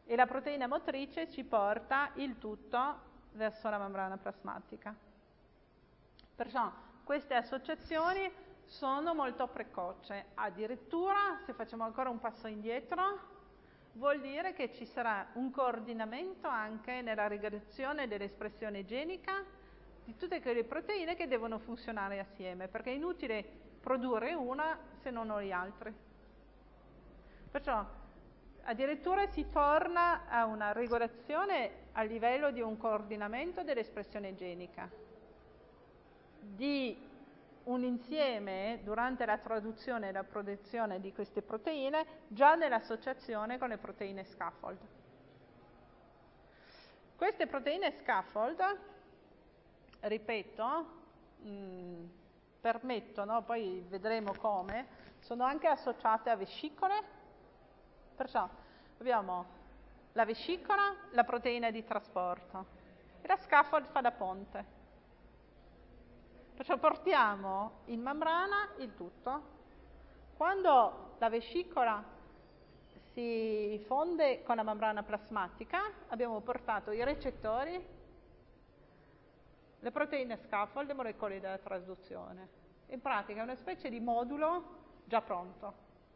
e la proteina motrice ci porta il tutto verso la membrana plasmatica. Perciò queste associazioni sono molto precoci. Addirittura, se facciamo ancora un passo indietro, vuol dire che ci sarà un coordinamento anche nella regolazione dell'espressione genica di tutte quelle proteine che devono funzionare assieme, perché è inutile produrre una se non ho gli altri. Perciò addirittura si torna a una regolazione a livello di un coordinamento dell'espressione genica, di un insieme durante la traduzione e la produzione di queste proteine già nell'associazione con le proteine scaffold. Queste proteine scaffold, ripeto, permettono, poi vedremo come, sono anche associate a vescicole, perciò abbiamo la vescicola, la proteina di trasporto e la scaffold fa da ponte. Perciò portiamo in membrana il tutto. Quando la vescicola si fonde con la membrana plasmatica, abbiamo portato i recettori, le proteine scaffold e le molecole della trasduzione. In pratica è una specie di modulo già pronto.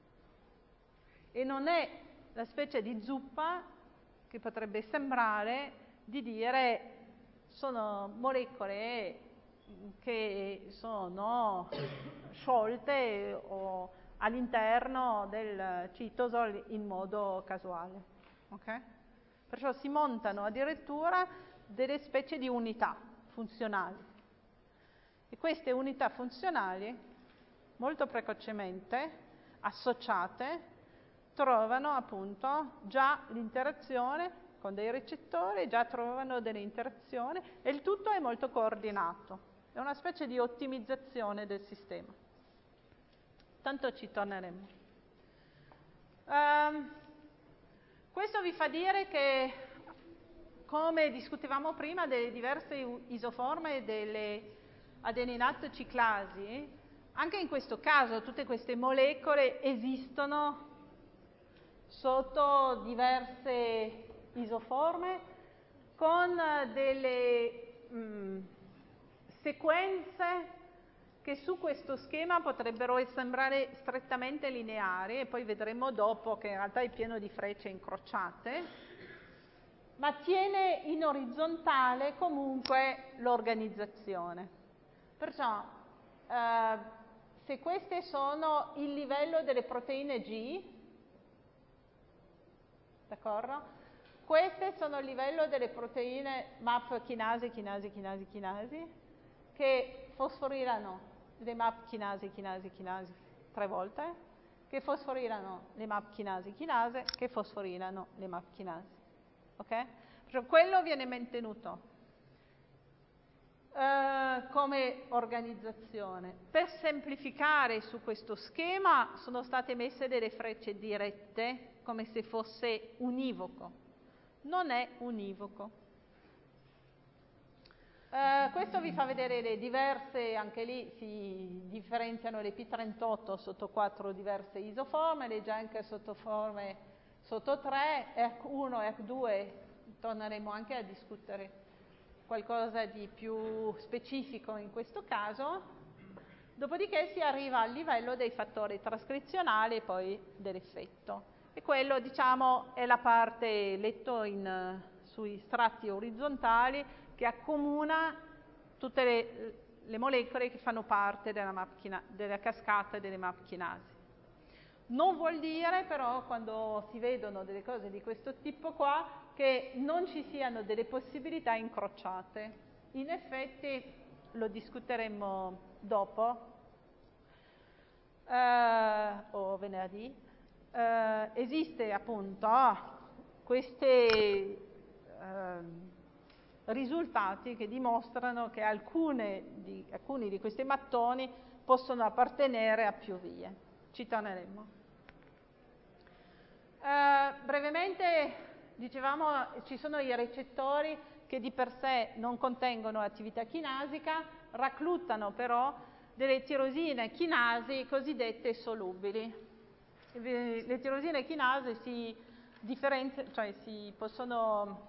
E non è la specie di zuppa che potrebbe sembrare di dire sono molecole che sono sciolte o all'interno del citosol in modo casuale. Okay? Perciò si montano addirittura delle specie di unità funzionali. E queste unità funzionali, molto precocemente associate, trovano appunto già l'interazione con dei recettori, già trovano delle interazioni e il tutto è molto coordinato. È una specie di ottimizzazione del sistema. Tanto ci torneremo. Questo vi fa dire che, come discutevamo prima delle diverse isoforme delle adeninatociclasi, anche in questo caso tutte queste molecole esistono sotto diverse isoforme con delle sequenze che su questo schema potrebbero sembrare strettamente lineari e poi vedremo dopo che in realtà è pieno di frecce incrociate, ma tiene in orizzontale comunque l'organizzazione. Perciò se queste sono il livello delle proteine G, d'accordo? Queste sono il livello delle proteine MAP chinasi, che fosforilano le MAP chinasi 3 volte, che fosforilano le MAP chinasi, che fosforilano le MAP chinasi. Ok? Perciò quello viene mantenuto come organizzazione. Per semplificare su questo schema sono state messe delle frecce dirette come se fosse univoco. Non è univoco. Questo vi fa vedere le diverse, anche lì si differenziano le P38 sotto 4 diverse isoforme, le JANK sottoforme sotto 3, ERK1 e ERK2, torneremo anche a discutere qualcosa di più specifico in questo caso, dopodiché si arriva al livello dei fattori trascrizionali e poi dell'effetto. E quello, diciamo, è la parte letto sui strati orizzontali che accomuna tutte le molecole che fanno parte della cascata delle MAP chinasi. Non vuol dire però, quando si vedono delle cose di questo tipo qua, che non ci siano delle possibilità incrociate. In effetti, lo discuteremo dopo, o venerdì, esiste appunto questi risultati che dimostrano che alcuni di questi mattoni possono appartenere a più vie. Ci torneremo. Brevemente, dicevamo, ci sono i recettori che di per sé non contengono attività chinasica, reclutano però delle tirosine chinasi cosiddette solubili. Le tirosine chinasi si si possono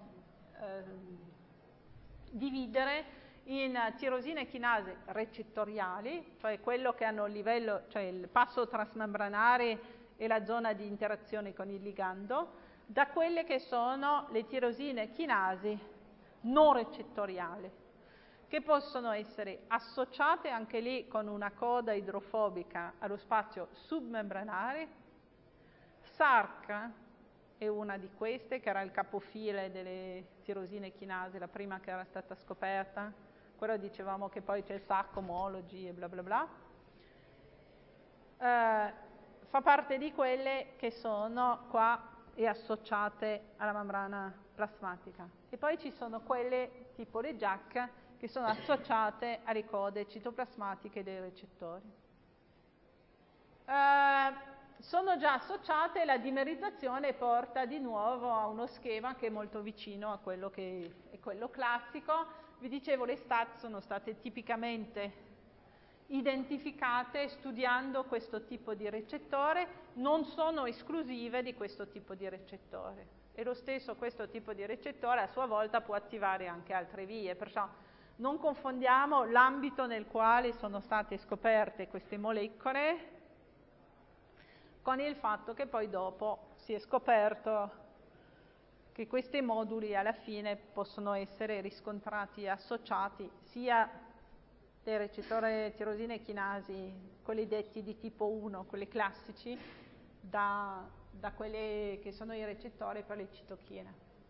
dividere in tirosine chinasi recettoriali, cioè quello che hanno il livello, cioè il passo transmembranare e la zona di interazione con il ligando, da quelle che sono le tirosine chinasi non recettoriali, che possono essere associate anche lì con una coda idrofobica allo spazio submembranare. SARC è una di queste, che era il capofile delle tirosine chinasi, la prima che era stata scoperta. Quello dicevamo che poi c'è il SARC omologi e bla bla bla. Fa parte di quelle che sono qua e associate alla membrana plasmatica. E poi ci sono quelle tipo le JAK che sono associate alle code citoplasmatiche dei recettori. Sono già associate, la dimerizzazione porta di nuovo a uno schema che è molto vicino a quello che è quello classico. Vi dicevo, le STAT sono state tipicamente identificate studiando questo tipo di recettore, non sono esclusive di questo tipo di recettore. E lo stesso questo tipo di recettore a sua volta può attivare anche altre vie, perciò non confondiamo l'ambito nel quale sono state scoperte queste molecole con il fatto che poi dopo si è scoperto che questi moduli alla fine possono essere riscontrati e associati sia dei recettori tirosine chinasi, quelli detti di tipo 1, quelli classici, da quelli che sono i recettori per le citochine.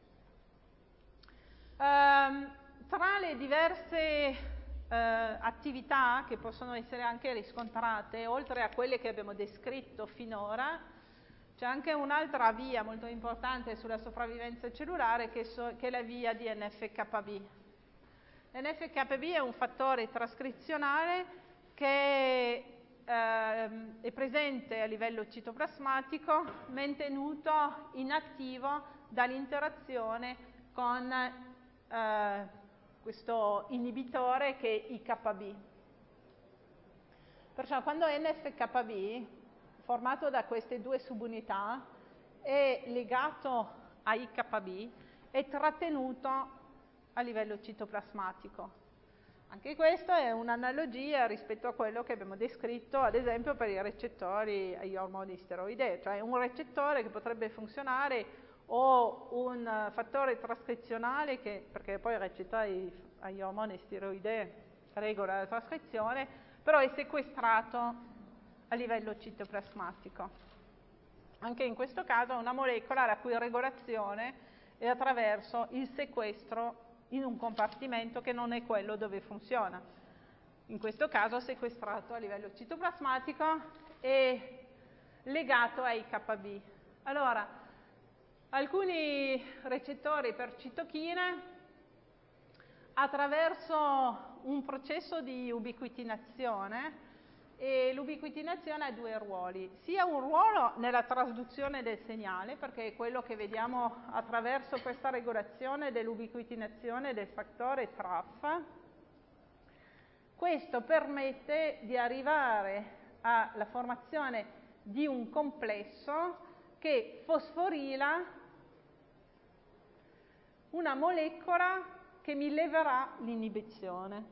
Tra le diverse attività che possono essere anche riscontrate, oltre a quelle che abbiamo descritto finora, c'è anche un'altra via molto importante sulla sopravvivenza cellulare che è la via di NF-κB. NF-κB è un fattore trascrizionale che è presente a livello citoplasmatico, mantenuto inattivo dall'interazione con questo inibitore che è IκB. Perciò quando NF-κB, formato da queste due subunità, è legato a IκB, è trattenuto a livello citoplasmatico. Anche questa è un'analogia rispetto a quello che abbiamo descritto, ad esempio, per i recettori agli ormoni steroidei, cioè un recettore che potrebbe funzionare o un fattore trascrizionale, perché poi il recettore agli ormoni steroidei regola la trascrizione, però è sequestrato a livello citoplasmatico. Anche in questo caso è una molecola la cui regolazione è attraverso il sequestro in un compartimento che non è quello dove funziona. In questo caso sequestrato a livello citoplasmatico e legato a IkB. Allora, alcuni recettori per citochine, attraverso un processo di ubiquitinazione, e l'ubiquitinazione ha due ruoli, sia un ruolo nella trasduzione del segnale, perché è quello che vediamo attraverso questa regolazione dell'ubiquitinazione del fattore TRAF. Questo permette di arrivare alla formazione di un complesso che fosforila una molecola che mi leverà l'inibizione.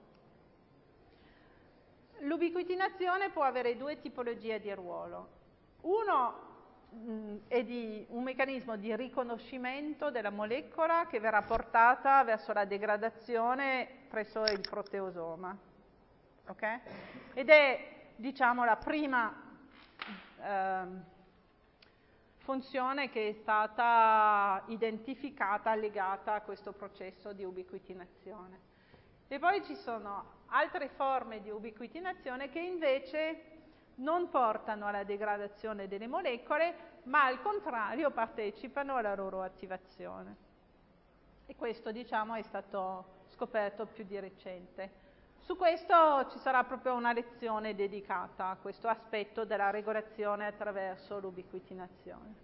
L'ubiquitinazione può avere due tipologie di ruolo. Uno è un meccanismo di riconoscimento della molecola che verrà portata verso la degradazione presso il proteosoma. Okay? Ed è, diciamo, la prima funzione che è stata identificata legata a questo processo di ubiquitinazione. E poi ci sono altre forme di ubiquitinazione che invece non portano alla degradazione delle molecole, ma al contrario partecipano alla loro attivazione. E questo, diciamo, è stato scoperto più di recente. Su questo ci sarà proprio una lezione dedicata a questo aspetto della regolazione attraverso l'ubiquitinazione.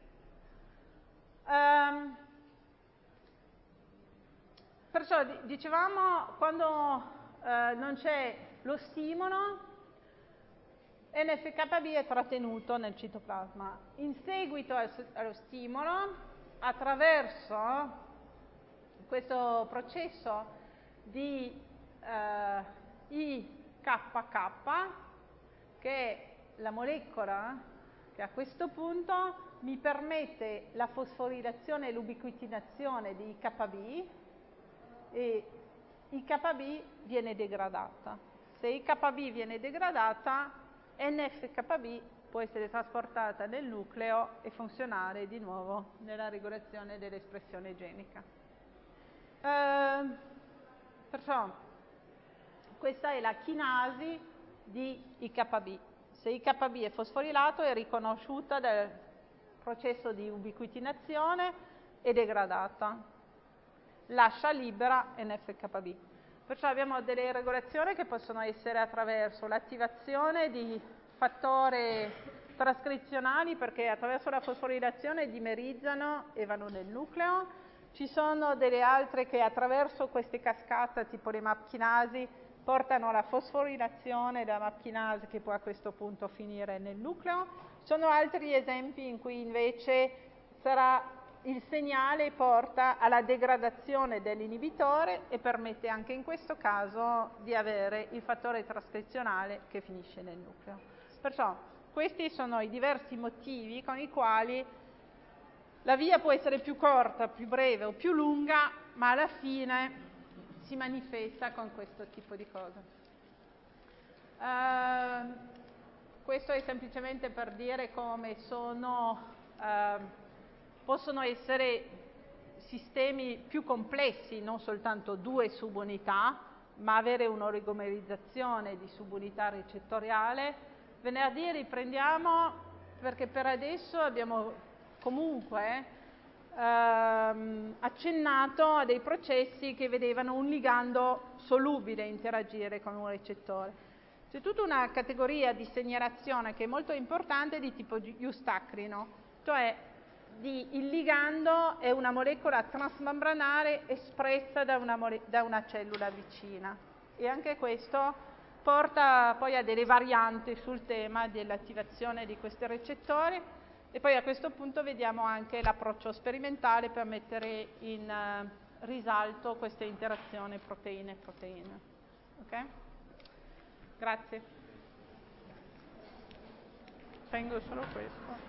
Perciò dicevamo, quando non c'è lo stimolo, NF-κB è trattenuto nel citoplasma. In seguito allo stimolo, attraverso questo processo di IKK, che è la molecola che a questo punto mi permette la fosforilazione e l'ubiquitinazione di IKB, e IKB viene degradata. Se IKB viene degradata, NF-κB può essere trasportata nel nucleo e funzionare di nuovo nella regolazione dell'espressione genica. Perciò questa è la chinasi di IKB. Se IKB è fosforilato è riconosciuta dal processo di ubiquitinazione e degradata. Lascia libera NF-κB. Perciò abbiamo delle regolazioni che possono essere attraverso l'attivazione di fattori trascrizionali, perché attraverso la fosforilazione dimerizzano e vanno nel nucleo. Ci sono delle altre che attraverso queste cascate, tipo le MAP chinasi, portano alla fosforilazione della MAP chinasi, che può a questo punto finire nel nucleo. Ci sono altri esempi in cui invece sarà il segnale porta alla degradazione dell'inibitore e permette anche in questo caso di avere il fattore trascrizionale che finisce nel nucleo. Perciò questi sono i diversi motivi con i quali la via può essere più corta, più breve o più lunga, ma alla fine si manifesta con questo tipo di cose. Questo è semplicemente per dire come possono essere sistemi più complessi, non soltanto 2 subunità, ma avere un'oligomerizzazione di subunità recettoriale. Venerdì riprendiamo, perché per adesso abbiamo comunque accennato a dei processi che vedevano un ligando solubile interagire con un recettore. C'è tutta una categoria di segnalazione che è molto importante di tipo eustacrino, cioè il ligando è una molecola transmembranare espressa da una cellula vicina, e anche questo porta poi a delle varianti sul tema dell'attivazione di questi recettori, e poi a questo punto vediamo anche l'approccio sperimentale per mettere in risalto queste interazioni proteine-proteine. Ok? Grazie. Tengo solo questo.